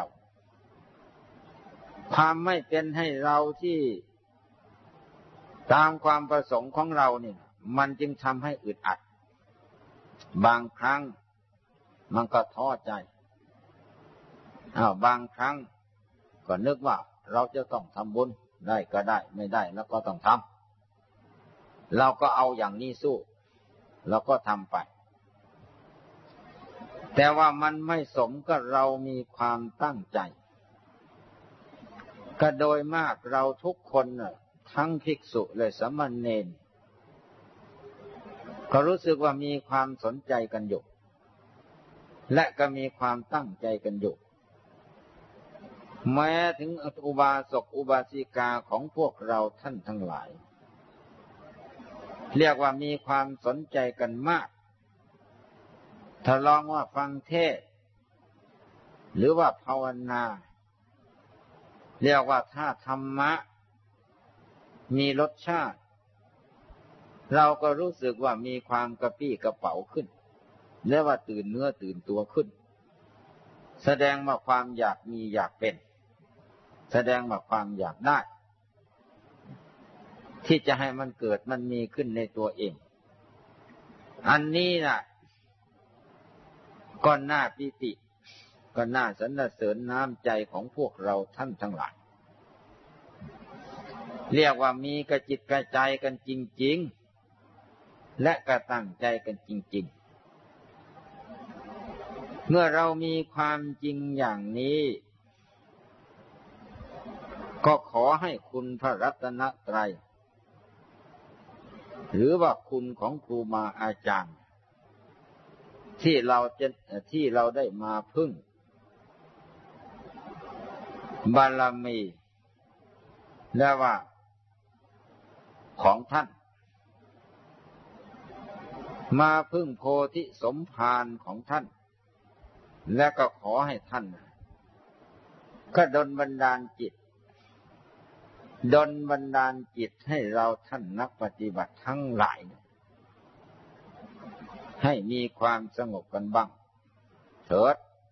ความไม่เป็นให้เราที่ตามความประสงค์ของเราเนี่ยมันจึงทำให้อึดอัดบางครั้งมันก็ท้อใจบางครั้งก็นึกว่าเราจะต้องทำบุญได้ก็ได้ไม่ได้แล้วก็ต้องทำเราก็เอาอย่างนี้สู้เราก็ทำไปแต่ว่ามันไม่สมกับเรามีความตั้งใจก็โดยมากเราทุกคนทั้งภิกษุและสามเณรก็รู้สึกว่ามีความสนใจกันอยู่และก็มีความตั้งใจกันอยู่แม้ถึงอุบาสกอุบาสิกาของพวกเราท่านทั้งหลายเรียกว่ามีความสนใจกันมากถ้าลองว่าฟังเทศน์หรือว่าภาวนาเรียกว่าถ้าธรรมะมีรสชาติเราก็รู้สึกว่ามีความกระปี้กระเป๋าขึ้นและว่าตื่นเนื้อตื่นตัวขึ้นแสดงว่าความอยากมีอยากเป็นแสดงว่าความอยากได้ที่จะให้มันเกิดมันมีขึ้นในตัวเองอันนี้น่ะก็น่าปิติก็น่าสรรเสริญน้ำใจของพวกเราท่านทั้งหลายเรียกว่ามีกระจิตกระใจกันจริงๆและกระตั้งใจกันจริงๆเมื่อเรามีความจริงอย่างนี้ก็ขอให้คุณพระรัตนตรัยหรือว่าคุณของครูบาอาจารย์ที่เราได้มาพึ่งบารมีและว่าของท่านมาพึ่งโพธิสมภารของท่านและก็ขอให้ท่านก็ดลบันดาลจิตดลบันดาลจิตให้เราท่านนักปฏิบัติทั้งหลายให้มีความสงบกันบ้างเถิด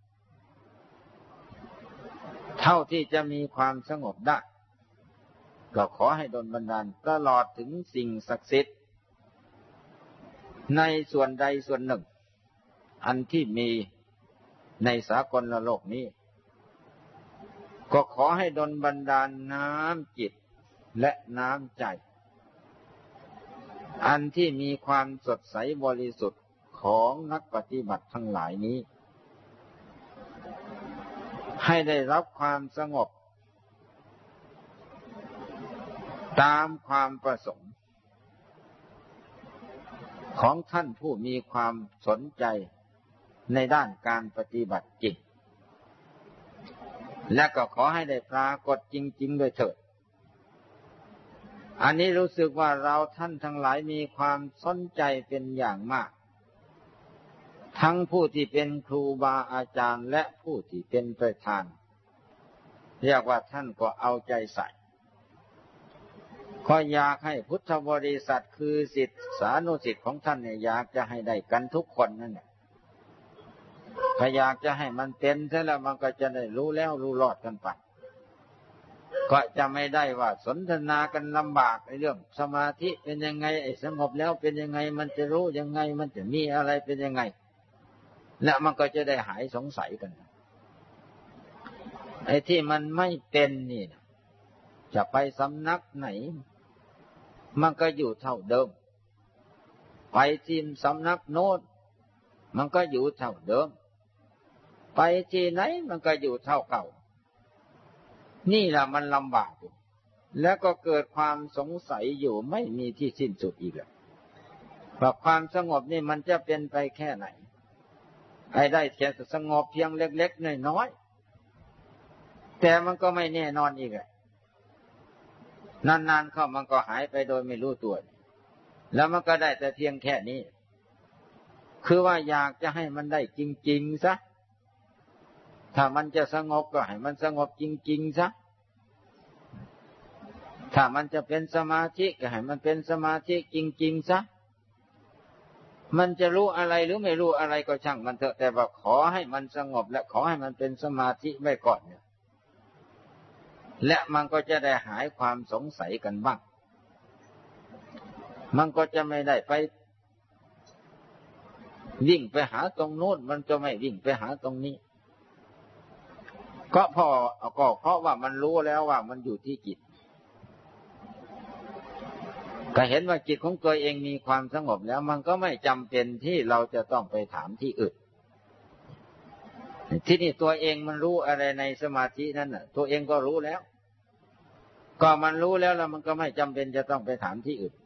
เท่าที่จะมีความสงบได้ก็ขอให้ดลบันดาลตลอดถึงสิ่งศักดิ์สิทธิ์ในส่วนใดส่วนหนึ่งอันที่มีในสากลโลกนี้ก็ขอให้ดลบันดาลน้ำจิตและน้ำใจอันที่มีความสดใสบริสุทธิ์ของนักปฏิบัติทั้งหลายนี้ให้ได้รับความสงบตามความประสงค์ของท่านผู้มีความสนใจในด้านการปฏิบัติจริงและก็ขอให้ได้ปรากฏจริงๆโดยเถิดอันนี้รู้สึกว่าเราท่านทั้งหลายมีความสนใจเป็นอย่างมากทั้งผู้ที่เป็นครูบาอาจารย์และผู้ที่เป็นประธานเรียกว่าท่านก็เอาใจใส่ก็อยากให้พุทธบริษัทคือศิษย์สานุศิษย์ของท่านเนี่ยอยากจะให้ได้กันทุกคนนั่นแหละถ้าอยากจะให้มันเป็นซะแล้วมันก็จะได้รู้แล้วรู้รอดกันไปก็จะไม่ได้ว่าสนทนากันลำบากในเรื่องสมาธิเป็นยังไงไอ้สงบแล้วเป็นยังไงมันจะรู้ยังไงมันจะมีอะไรเป็นยังไงและมันก็จะได้หายสงสัยกันไอ้ที่มันไม่เป็นนี่นะจะไปสำนักไหนมันก็อยู่เท่าเดิมไปที่สำนักโน้นมันก็อยู่เท่าเดิมไปที่ไหนมันก็อยู่เท่าเก่านี่แหละมันลำบากแล้วก็เกิดความสงสัยอยู่ไม่มีที่สิ้นสุดอีกแล้วเพราะความสงบนี่มันจะเป็นไปแค่ไหนไอ้ได้แค่สงบเพียงเล็กๆน้อยๆแต่มันก็ไม่แน่นอนอีกอะนานๆเข้ามันก็หายไปโดยไม่รู้ตัวแล้วมันก็ได้แต่เพียงแค่นี้คือว่าอยากจะให้มันได้จริงๆซะถ้ามันจะสงบก็ให้มันสงบจริงๆซะถ้ามันจะเป็นสมาธิก็ให้มันเป็นสมาธิจริงๆซะมันจะรู้อะไรหรือไม่รู้อะไรก็ช่างมันเถอะแต่ว่าขอให้มันสงบและขอให้มันเป็นสมาธิไว้ก่อนเนี่ยและมันก็จะได้หายความสงสัยกันบ้างมันก็จะไม่ได้ไปวิ่งไปหาตรงโน้นมันจะไม่วิ่งไปหาตรงนี้ก็เพราะว่ามันรู้แล้วว่ามันอยู่ที่จิตก็เห็นว่าจิตของตัวเองมีความสงบแล้วมันก็ไม่จำเป็นที่เราจะต้องไปถามที่อื่นที่นี่ตัวเองมันรู้อะไรในสมาธินั่นน่ะตัวเองก็รู้แล้วก็มันรู้แล้วมันก็ไม่จำเป็นจะต้องไปถามที่อื่น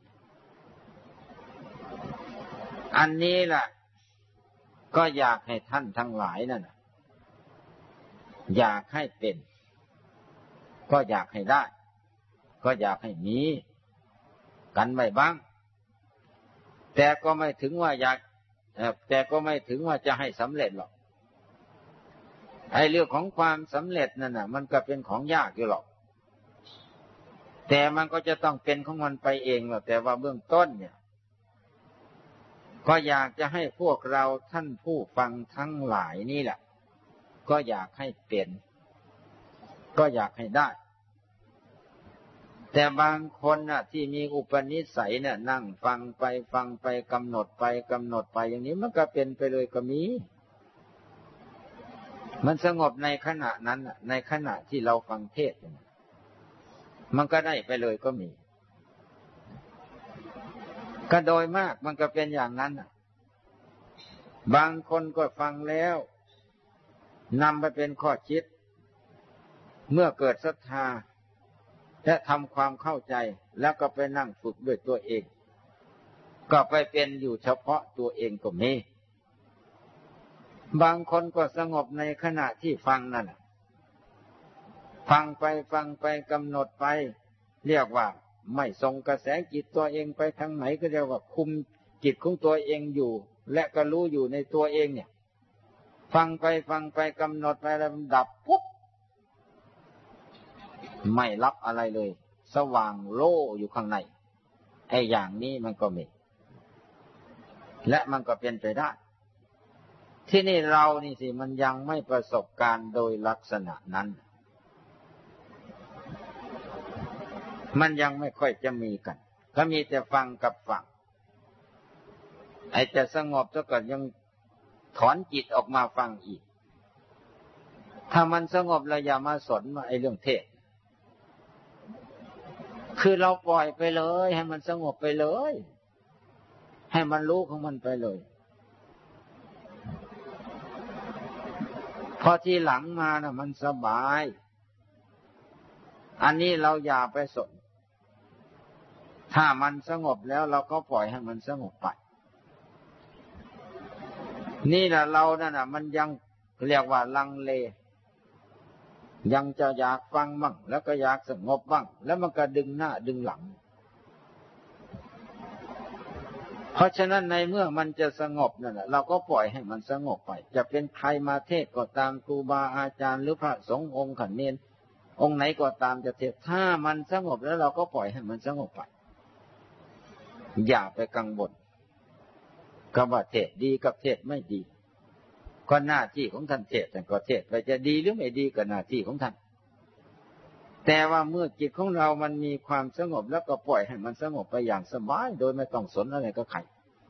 อันนี้ล่ะก็อยากให้ท่านทั้งหลายนั่นน่ะอยากให้เป็นก็อยากให้ได้ก็อยากให้มีกันไว้บ้างแต่ก็ไม่ถึงว่าจะให้สำเร็จหรอกไอ้เรื่องของความสำเร็จนั่นน่ะมันก็เป็นของยากอยู่หรอกแต่มันก็จะต้องเป็นของมันไปเองหรอกแต่ว่าเบื้องต้นเนี่ยก็อยากจะให้พวกเราท่านผู้ฟังทั้งหลายนี่แหละก็อยากให้เป็นก็อยากให้ได้แต่บางคนน่ะที่มีอุปนิสัยเนี่ยนั่งฟังไปกำหนดไปอย่างนี้มันก็เป็นไปเลยก็มีมันสงบในขณะนั้นในขณะที่เราฟังเทศน์มันก็ได้ไปเลยก็มีก็โดยมากมันก็เป็นอย่างนั้นบางคนก็ฟังแล้วนำไปเป็นข้อคิดเมื่อเกิดศรัทธาและทำความเข้าใจแล้วก็ไปนั่งฝึกด้วยตัวเองก็ไปเป็นอยู่เฉพาะตัวเองก็มีบางคนก็สงบในขณะที่ฟังนั่นฟังไปกำหนดไปเรียกว่าไม่ส่งกระแสจิตตัวเองไปทางไหนก็เรียกว่าคุมจิตของตัวเองอยู่และก็รู้อยู่ในตัวเองเนี่ยฟังไปกำหนดไปแล้วดับปุ๊บไม่รับอะไรเลยสว่างโล่อยู่ข้างในไอ้อย่างนี้มันก็มีและมันก็เป็นไปได้ที่นี่เรานี่สิมันยังไม่ประสบการณ์โดยลักษณะนั้นมันยังไม่ค่อยจะมีกันก็มีแต่ฟังกับฟังไอ้จะสงบซะก่อนยังถอนจิตออกมาฟังอีกถ้ามันสงบแล้วอย่ามาสนว่าไอ้เรื่องเทศคือเราปล่อยไปเลยให้มันสงบไปเลยให้มันรู้ของมันไปเลยพอทีหลังมานะมันสบายอันนี้เราอย่าไปสนถ้ามันสงบแล้วเราก็ปล่อยให้มันสงบไปนี่แหละเรานั่นน่ะมันยังเรียกว่าลังเลยังจะอยากฟังบ้างแล้วก็อยากสงบบ้างแล้วมันก็ดึงหน้าดึงหลังเพราะฉะนั้นในเมื่อมันจะสงบนั่นแหละเราก็ปล่อยให้มันสงบไปจะเป็นใครมาเทศก็ตามครูบาอาจารย์หรือพระสงฆ์องค์ขันเนรองค์ไหนก็ตามจะเทศถ้ามันสงบแล้วเราก็ปล่อยให้มันสงบไปอย่าไปกังวลกับว่าเทศดีกับเทศไม่ดีก็หน้าที่ของท่านเทศแต่ก็เทศไปจะดีหรือไม่ดีก็หน้าที่ของท่านแต่ว่าเมื่อจิตของเรามันมีความสงบแล้วก็ปล่อยให้มันสงบไปอย่างสบายโดยไม่ต้องสนอะไรกับใคร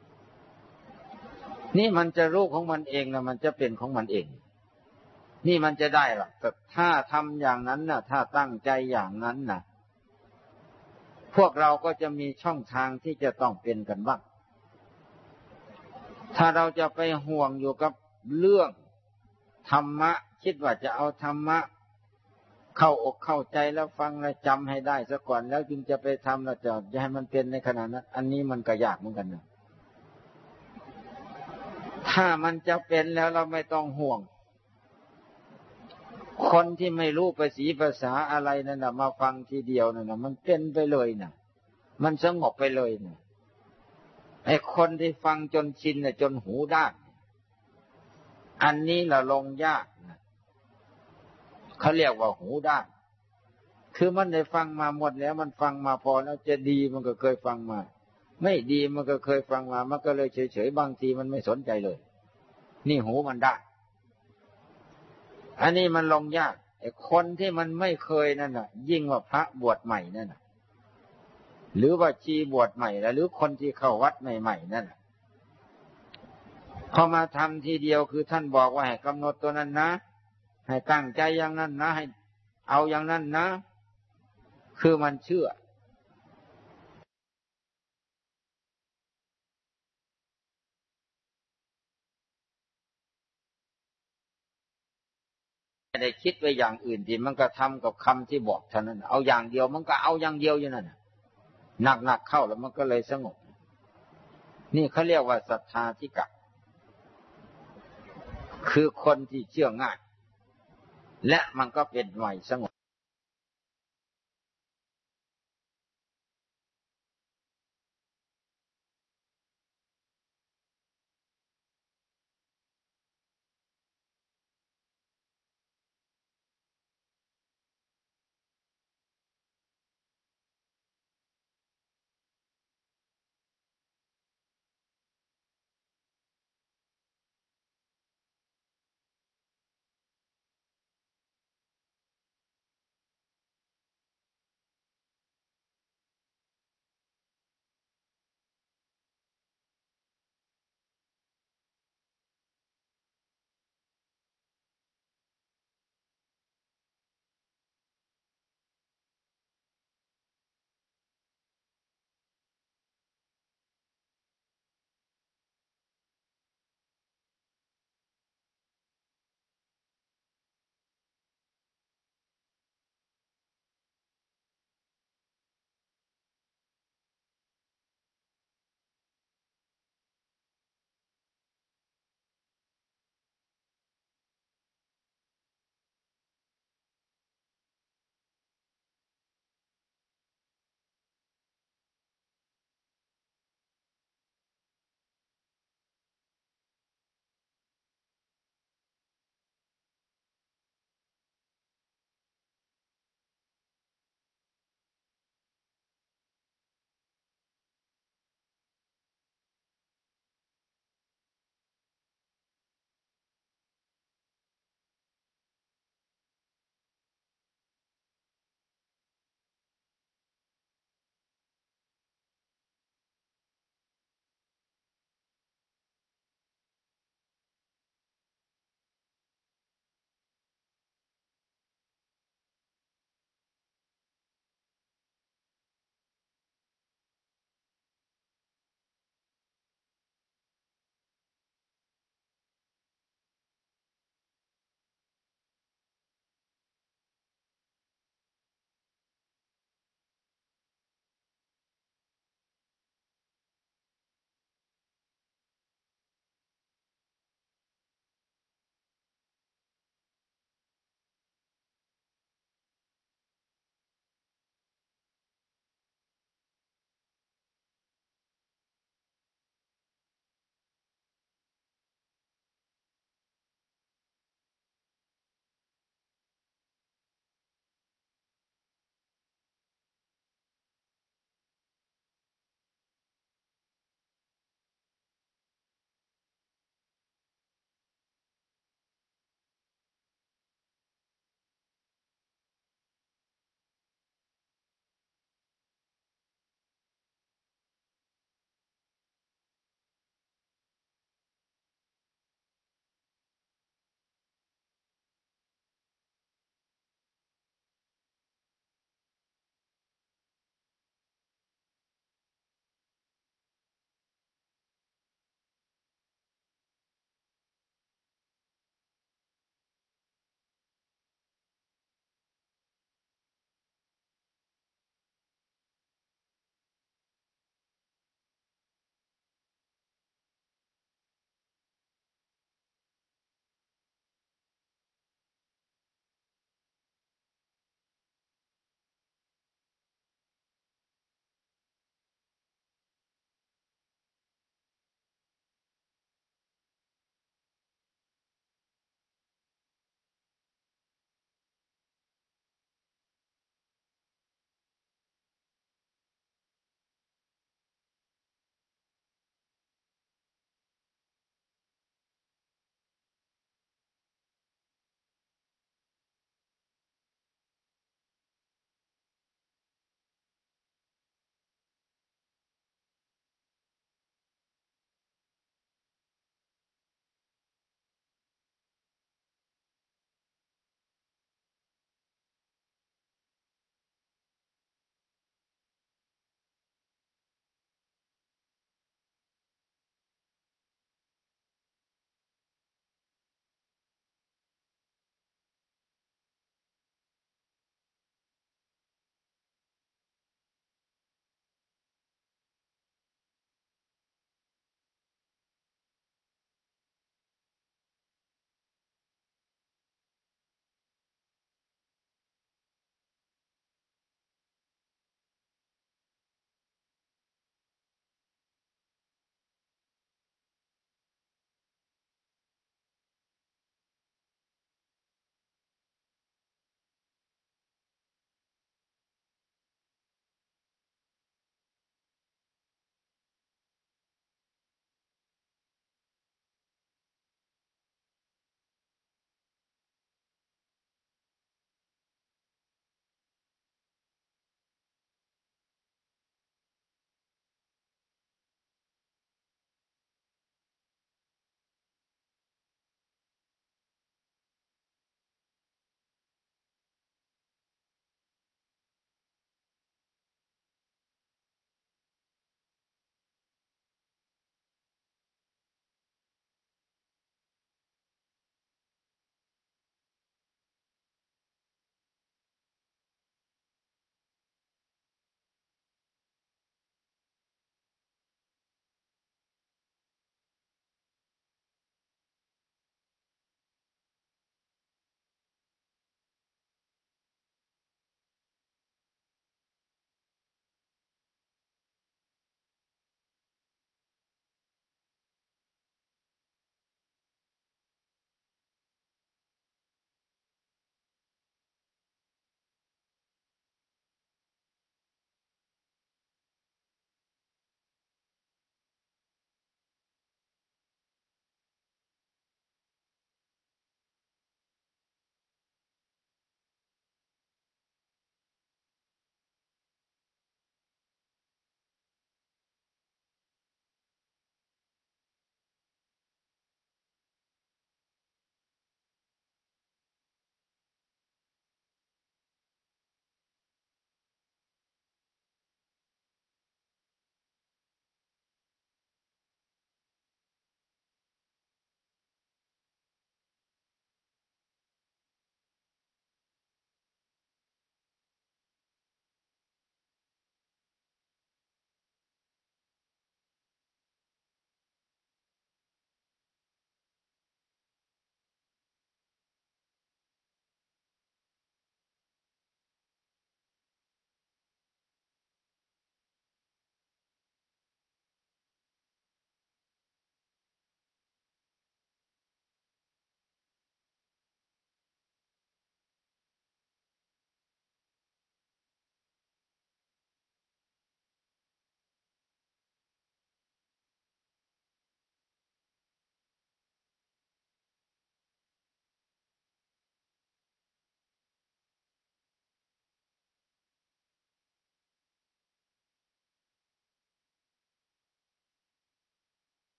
นี่มันจะรู้ของมันเองนะมันจะเป็นของมันเองนี่มันจะได้หรอกแต่ถ้าทำอย่างนั้นนะถ้าตั้งใจอย่างนั้นนะพวกเราก็จะมีช่องทางที่จะต้องเป็นกันบ้างถ้าเราจะไปห่วงอยู่กับเรื่องธรรมะคิดว่าจะเอาธรรมะเข้าอกเข้าใจแล้วฟังแล้วจำให้ได้ซะก่อนแล้วจึงจะไปทำแล้วจะให้มันเป็นในขณะนั้นอันนี้มันก็ยากเหมือนกันนะถ้ามันจะเป็นแล้วเราไม่ต้องห่วงคนที่ไม่รู้ภาษาอะไรนั่นนะมาฟังทีเดียวนั่นนะมันเป็นไปเลยนะมันสงบไปเลยนะไอ้คนที่ฟังจนชินน่ะจนหูด้านอันนี้ละลงยากนะเขาเรียกว่าหูด้านคือมันได้ฟังมาหมดแล้วมันฟังมาพอแล้วจะดีมันก็เคยฟังมาไม่ดีมันก็เคยฟังมามันก็เลยเฉยๆบางทีมันไม่สนใจเลยนี่หูมันด้านอันนี้มันลงยากไอ้คนที่มันไม่เคยนั่นน่ะยิ่งกว่าพระบวชใหม่นั่นน่ะหรือว่าชีบวชใหม่แล้วหรือคนที่เข้าวัดใหม่ๆนั่นน่ะพอมาทำทีเดียวคือท่านบอกว่าให้กำหนดตัวนั้นนะให้ตั้งใจอย่างนั้นนะให้เอาอย่างนั้นนะคือมันเชื่อไม่ได้คิดไปอย่างอื่นที่มันก็ทำกับคำที่บอกเท่านั้นเอาอย่างเดียวมันก็เอาอย่างเดียวอยู่นั่นน่ะหนักๆเข้าแล้วมันก็เลยสงบนี่เขาเรียกว่าศรัทธาธิกะคือคนที่เชื่อง่ายและมันก็เป็นไหวสงบ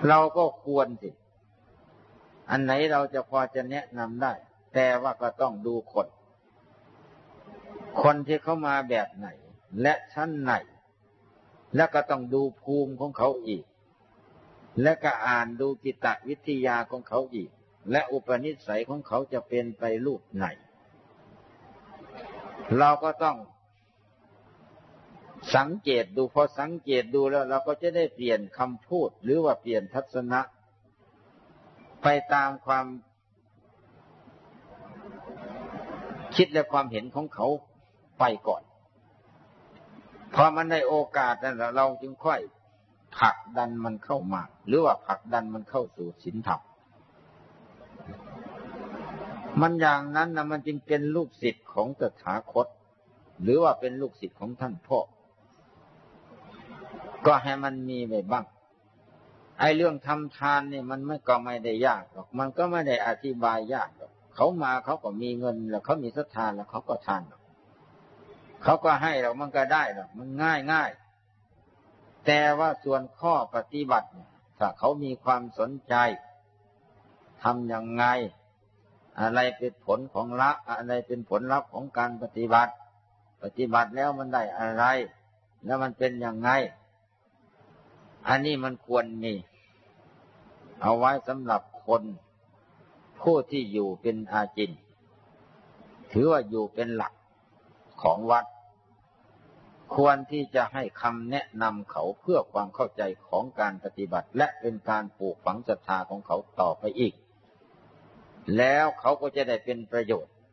เราก็ควรสิอันไหนเราจะพอจะแนะนำได้แต่ว่าก็ต้องดูคนที่เขามาแบบไหนและชั้นไหนแล้วก็ต้องดูภูมิของเขาอีกและก็อ่านดูจิตวิทยาของเขาอีกและอุปนิสัยของเขาจะเป็นไปรูปไหนเราก็ต้องสังเกตดูพอสังเกตดูแล้วเราก็จะได้เปลี่ยนคำพูดหรือว่าเปลี่ยนทัศนะไปตามความคิดและความเห็นของเขาไปก่อนพอมันได้โอกาสนั้นเราจึงค่อยผลักดันมันเข้ามาหรือว่าผลักดันมันเข้าสู่ศีลธรรมมันอย่างนั้นนะมันจึงเป็นลูกศิษย์ของตถาคตหรือว่าเป็นลูกศิษย์ของท่านพ่อก็ให้มันมีไว้บ้างไอ้เรื่องทำทานนี่มันก็ไม่ได้ยากหรอกมันก็ไม่ได้อธิบายยากหรอกเขามาเขาก็มีเงินแล้วเขามีศรัทธาแล้วเขาก็ทานเขาก็ให้เรามันก็ได้หรอกมันง่ายแต่ว่าส่วนข้อปฏิบัติถ้าเขามีความสนใจทำยังไงอะไรเป็นผลของละอะไรเป็นผลลัพธ์ของการปฏิบัติแล้วมันได้อะไรแล้วมันเป็นยังไงอันนี้มันควรมีเอาไว้สำหรับคนผู้ที่อยู่เป็นอาจินถือว่าอยู่เป็นหลักของวัดควรที่จะให้คำแนะนำเขาเพื่อความเข้าใจของการปฏิบัติและเป็นการปลูกฝังศรัทธาของเขาต่อไปอีกแล้วเขาก็จะได้เป็นประโยชน์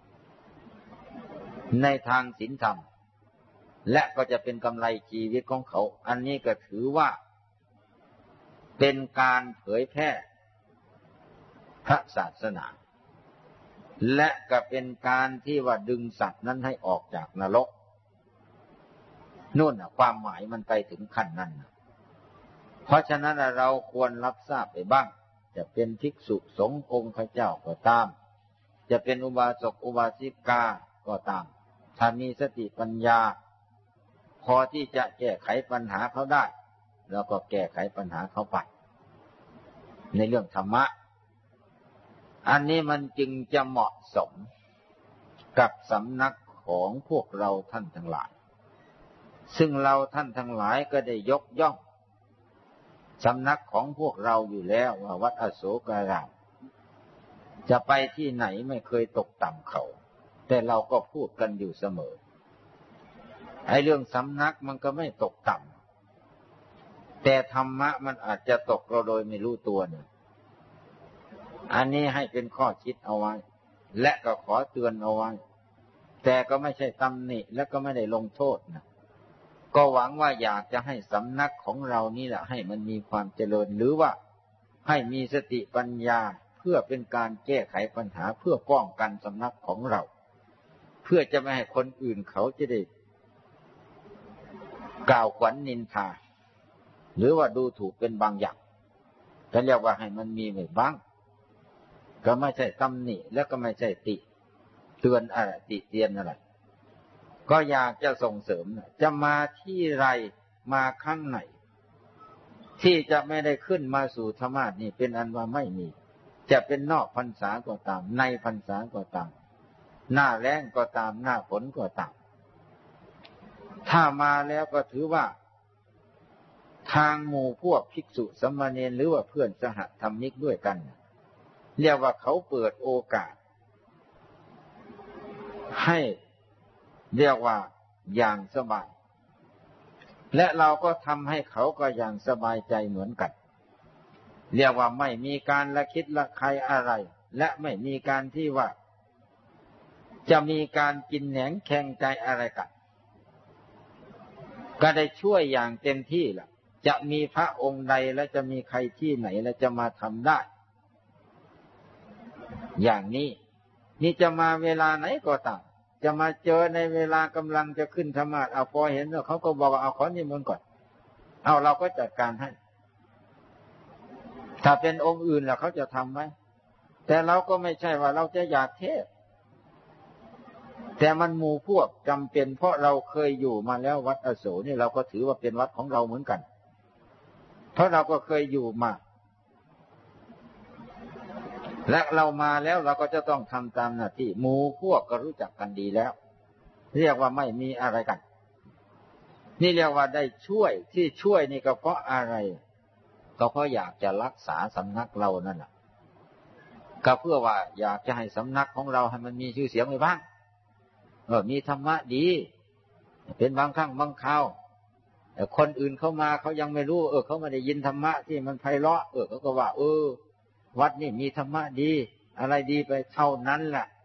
ในทางศีลธรรมและก็จะเป็นกำไรชีวิตของเขาอันนี้ก็ถือว่าเป็นการเผยแพร่พระศาสนาและก็เป็นการที่ว่าดึงสัตว์นั้นให้ออกจากนรกนู่นความหมายมันไปถึงขั้นนั้นเพราะฉะนั้นเราควรรับทราบไปบ้างจะเป็นภิกษุสงฆ์องค์เจ้าก็ตามจะเป็นอุบาสกอุบาสิกาก็ตามถ้ามีสติปัญญาพอที่จะแก้ไขปัญหาเขาได้แล้วก็แก้ไขปัญหาเขาไปในเรื่องธรรมะอันนี้มันจึงจะเหมาะสมกับสำนักของพวกเราท่านทั้งหลายซึ่งเราท่านทั้งหลายก็ได้ยกย่องสำนักของพวกเราอยู่แล้วว่าวัดอโศการามจะไปที่ไหนไม่เคยตกต่ำเขาแต่เราก็พูดกันอยู่เสมอไอ้เรื่องสำนักมันก็ไม่ตกต่ำแต่ธรรมะมันอาจจะตกเราโดยไม่รู้ตัวเนี่ยอันนี้ให้เป็นข้อคิดเอาไว้และก็ขอเตือนเอาไว้แต่ก็ไม่ใช่ตำหนิและก็ไม่ได้ลงโทษนะก็หวังว่าอยากจะให้สำนักของเรานี่แหละให้มันมีความเจริญหรือว่าให้มีสติปัญญาเพื่อเป็นการแก้ไขปัญหาเพื่อป้องกันสำนักของเราเพื่อจะไม่ให้คนอื่นเขาจะได้กล่าวขวัญนินทาหรือว่าดูถูกเป็นบางอย่างก็เรียกว่าให้มันมีไว้บ้างก็ไม่ใช่ตำหนิแล้วก็ไม่ใช่ติเตือนอะไรติเตียนอะไรก็อยากจะส่งเสริมจะมาที่ไรมาครั้งไหนที่จะไม่ได้ขึ้นมาสู่ธรรมะนี่เป็นอันว่าไม่มีจะเป็นนอกพรรษาก็ตามในพรรษาก็ตามหน้าแล้งก็ตามหน้าฝนก็ตามถ้ามาแล้วก็ถือว่าทางหมู่พวกภิกษุสามเณรหรือว่าเพื่อนสหธรรมิกด้วยกันเรียกว่าเขาเปิดโอกาสให้เรียกว่าอย่างสบายและเราก็ทำให้เขาก็อย่างสบายใจเหมือนกันเรียกว่าไม่มีการละคิดละใครอะไรและไม่มีการที่ว่าจะมีการกินแหนงแข่งใจอะไรกันก็ได้ช่วยอย่างเต็มที่ล่ะจะมีพระองค์ใดและจะมีใครที่ไหนและจะมาทำได้อย่างนี้นี่จะมาเวลาไหนก็ตามจะมาเจอในเวลากำลังจะขึ้นธรรมะเอาพอเห็นแล้วเขาก็บอกว่าเอาขอนิมนต์ก่อนเอาเราก็จัดการให้ถ้าเป็นองค์อื่นแล้วเขาจะทำไหมแต่เราก็ไม่ใช่ว่าเราจะอยากเทศแต่มันหมู่พวกจำเป็นเพราะเราเคยอยู่มาแล้ววัดอโศกนี่เราก็ถือว่าเป็นวัดของเราเหมือนกันเพราะเราก็เคยอยู่มาและเรามาแล้วเราก็จะต้องทำตามหน้าที่หมู่พวกก็รู้จักกันดีแล้วเรียกว่าไม่มีอะไรกันนี่เรียกว่าได้ช่วยที่ช่วยนี่ก็เพราะอะไรก็เพราะอยากจะรักษาสำนักเรานั่นแหละก็เพื่อว่าอยากจะให้สำนักของเราให้มันมีชื่อเสียงไว้บ้างมีธรรมะดีเป็นบางครั้งบางคราวแต่คนอื่นเข้ามาเขายังไม่รู้เขาไม่ได้ยินธรรมะที่มันไพเราะเขาก็ว่าวัดนี่มีธรรมะดีอะไรดีไปเท่านั้นแหละ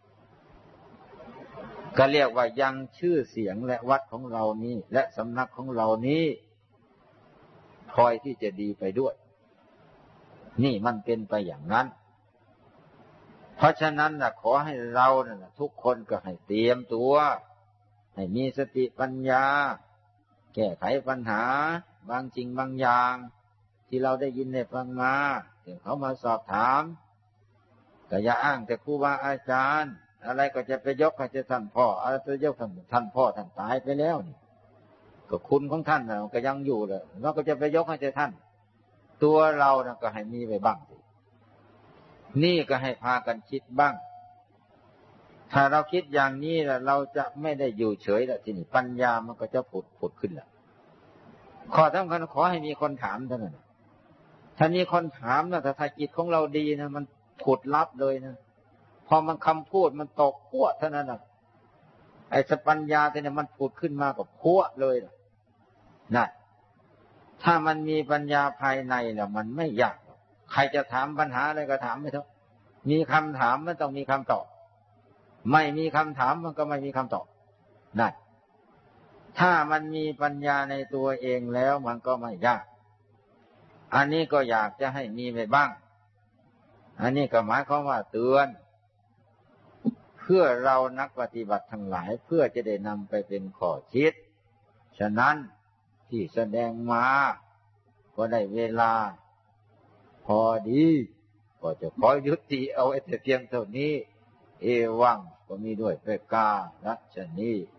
ก็เรียกว่ายังชื่อเสียงและวัดของเรานี้และสำนักของเรานี้พลอยที่จะดีไปด้วยนี่มันเป็นไปอย่างนั้นเพราะฉะนั้นขอให้เราทุกคนก็ให้เตรียมตัวให้มีสติปัญญาแก้ไขปัญหาบางจริงบางอย่างที่เราได้ยินได้ฟังมาถึงเขามาสอบถามก็อย่าอ้างแต่ครูบาอาจารย์อะไรก็จะไปยกให้ท่านพ่ออะไรจะยกท่านพ่อท่านตายไปแล้วนี่ก็คุณของท่านก็ยังอยู่เลยเราก็จะไปยกให้ท่านตัวเราก็ให้มีไปบ้างนี่ก็ให้พากันคิดบ้างถ้าเราคิดอย่างนี้เราจะไม่ได้อยู่เฉยแล้วทีนี้ปัญญามันก็จะผุดขึ้นแล้วข้อสำคัญขอให้มีคนถามเท่านั้นถ้ามีคนถามถ้าจิตของเราดีมันผุดลับเลยพอมันคำพูดมันตกพั่วเท่านั้นไอ้ปัญญาเนี่ยมันผุดขึ้นมากับพั่วเลยนั่นถ้ามันมีปัญญาภายในแล้วมันไม่ยากใครจะถามปัญหาอะไรก็ถามไปเถอะมีคำถามมันต้องมีคำตอบไม่มีคำถามมันก็ไม่มีคำตอบนั่นถ้ามันมีปัญญาในตัวเองแล้วมันก็ไม่ยากอันนี้ก็อยากจะให้มีไปบ้างอันนี้ก็หมายความว่าเตือนเพื่อเรานักปฏิบัติทั้งหลายเพื่อจะได้นำไปเป็นข้อคิดฉะนั้นที่แสดงมาก็ได้เวลาพอดีก็จะขอยุติเอาไว้แต่เพียงเท่านี้เอวังก็มีด้วยประกาศนี้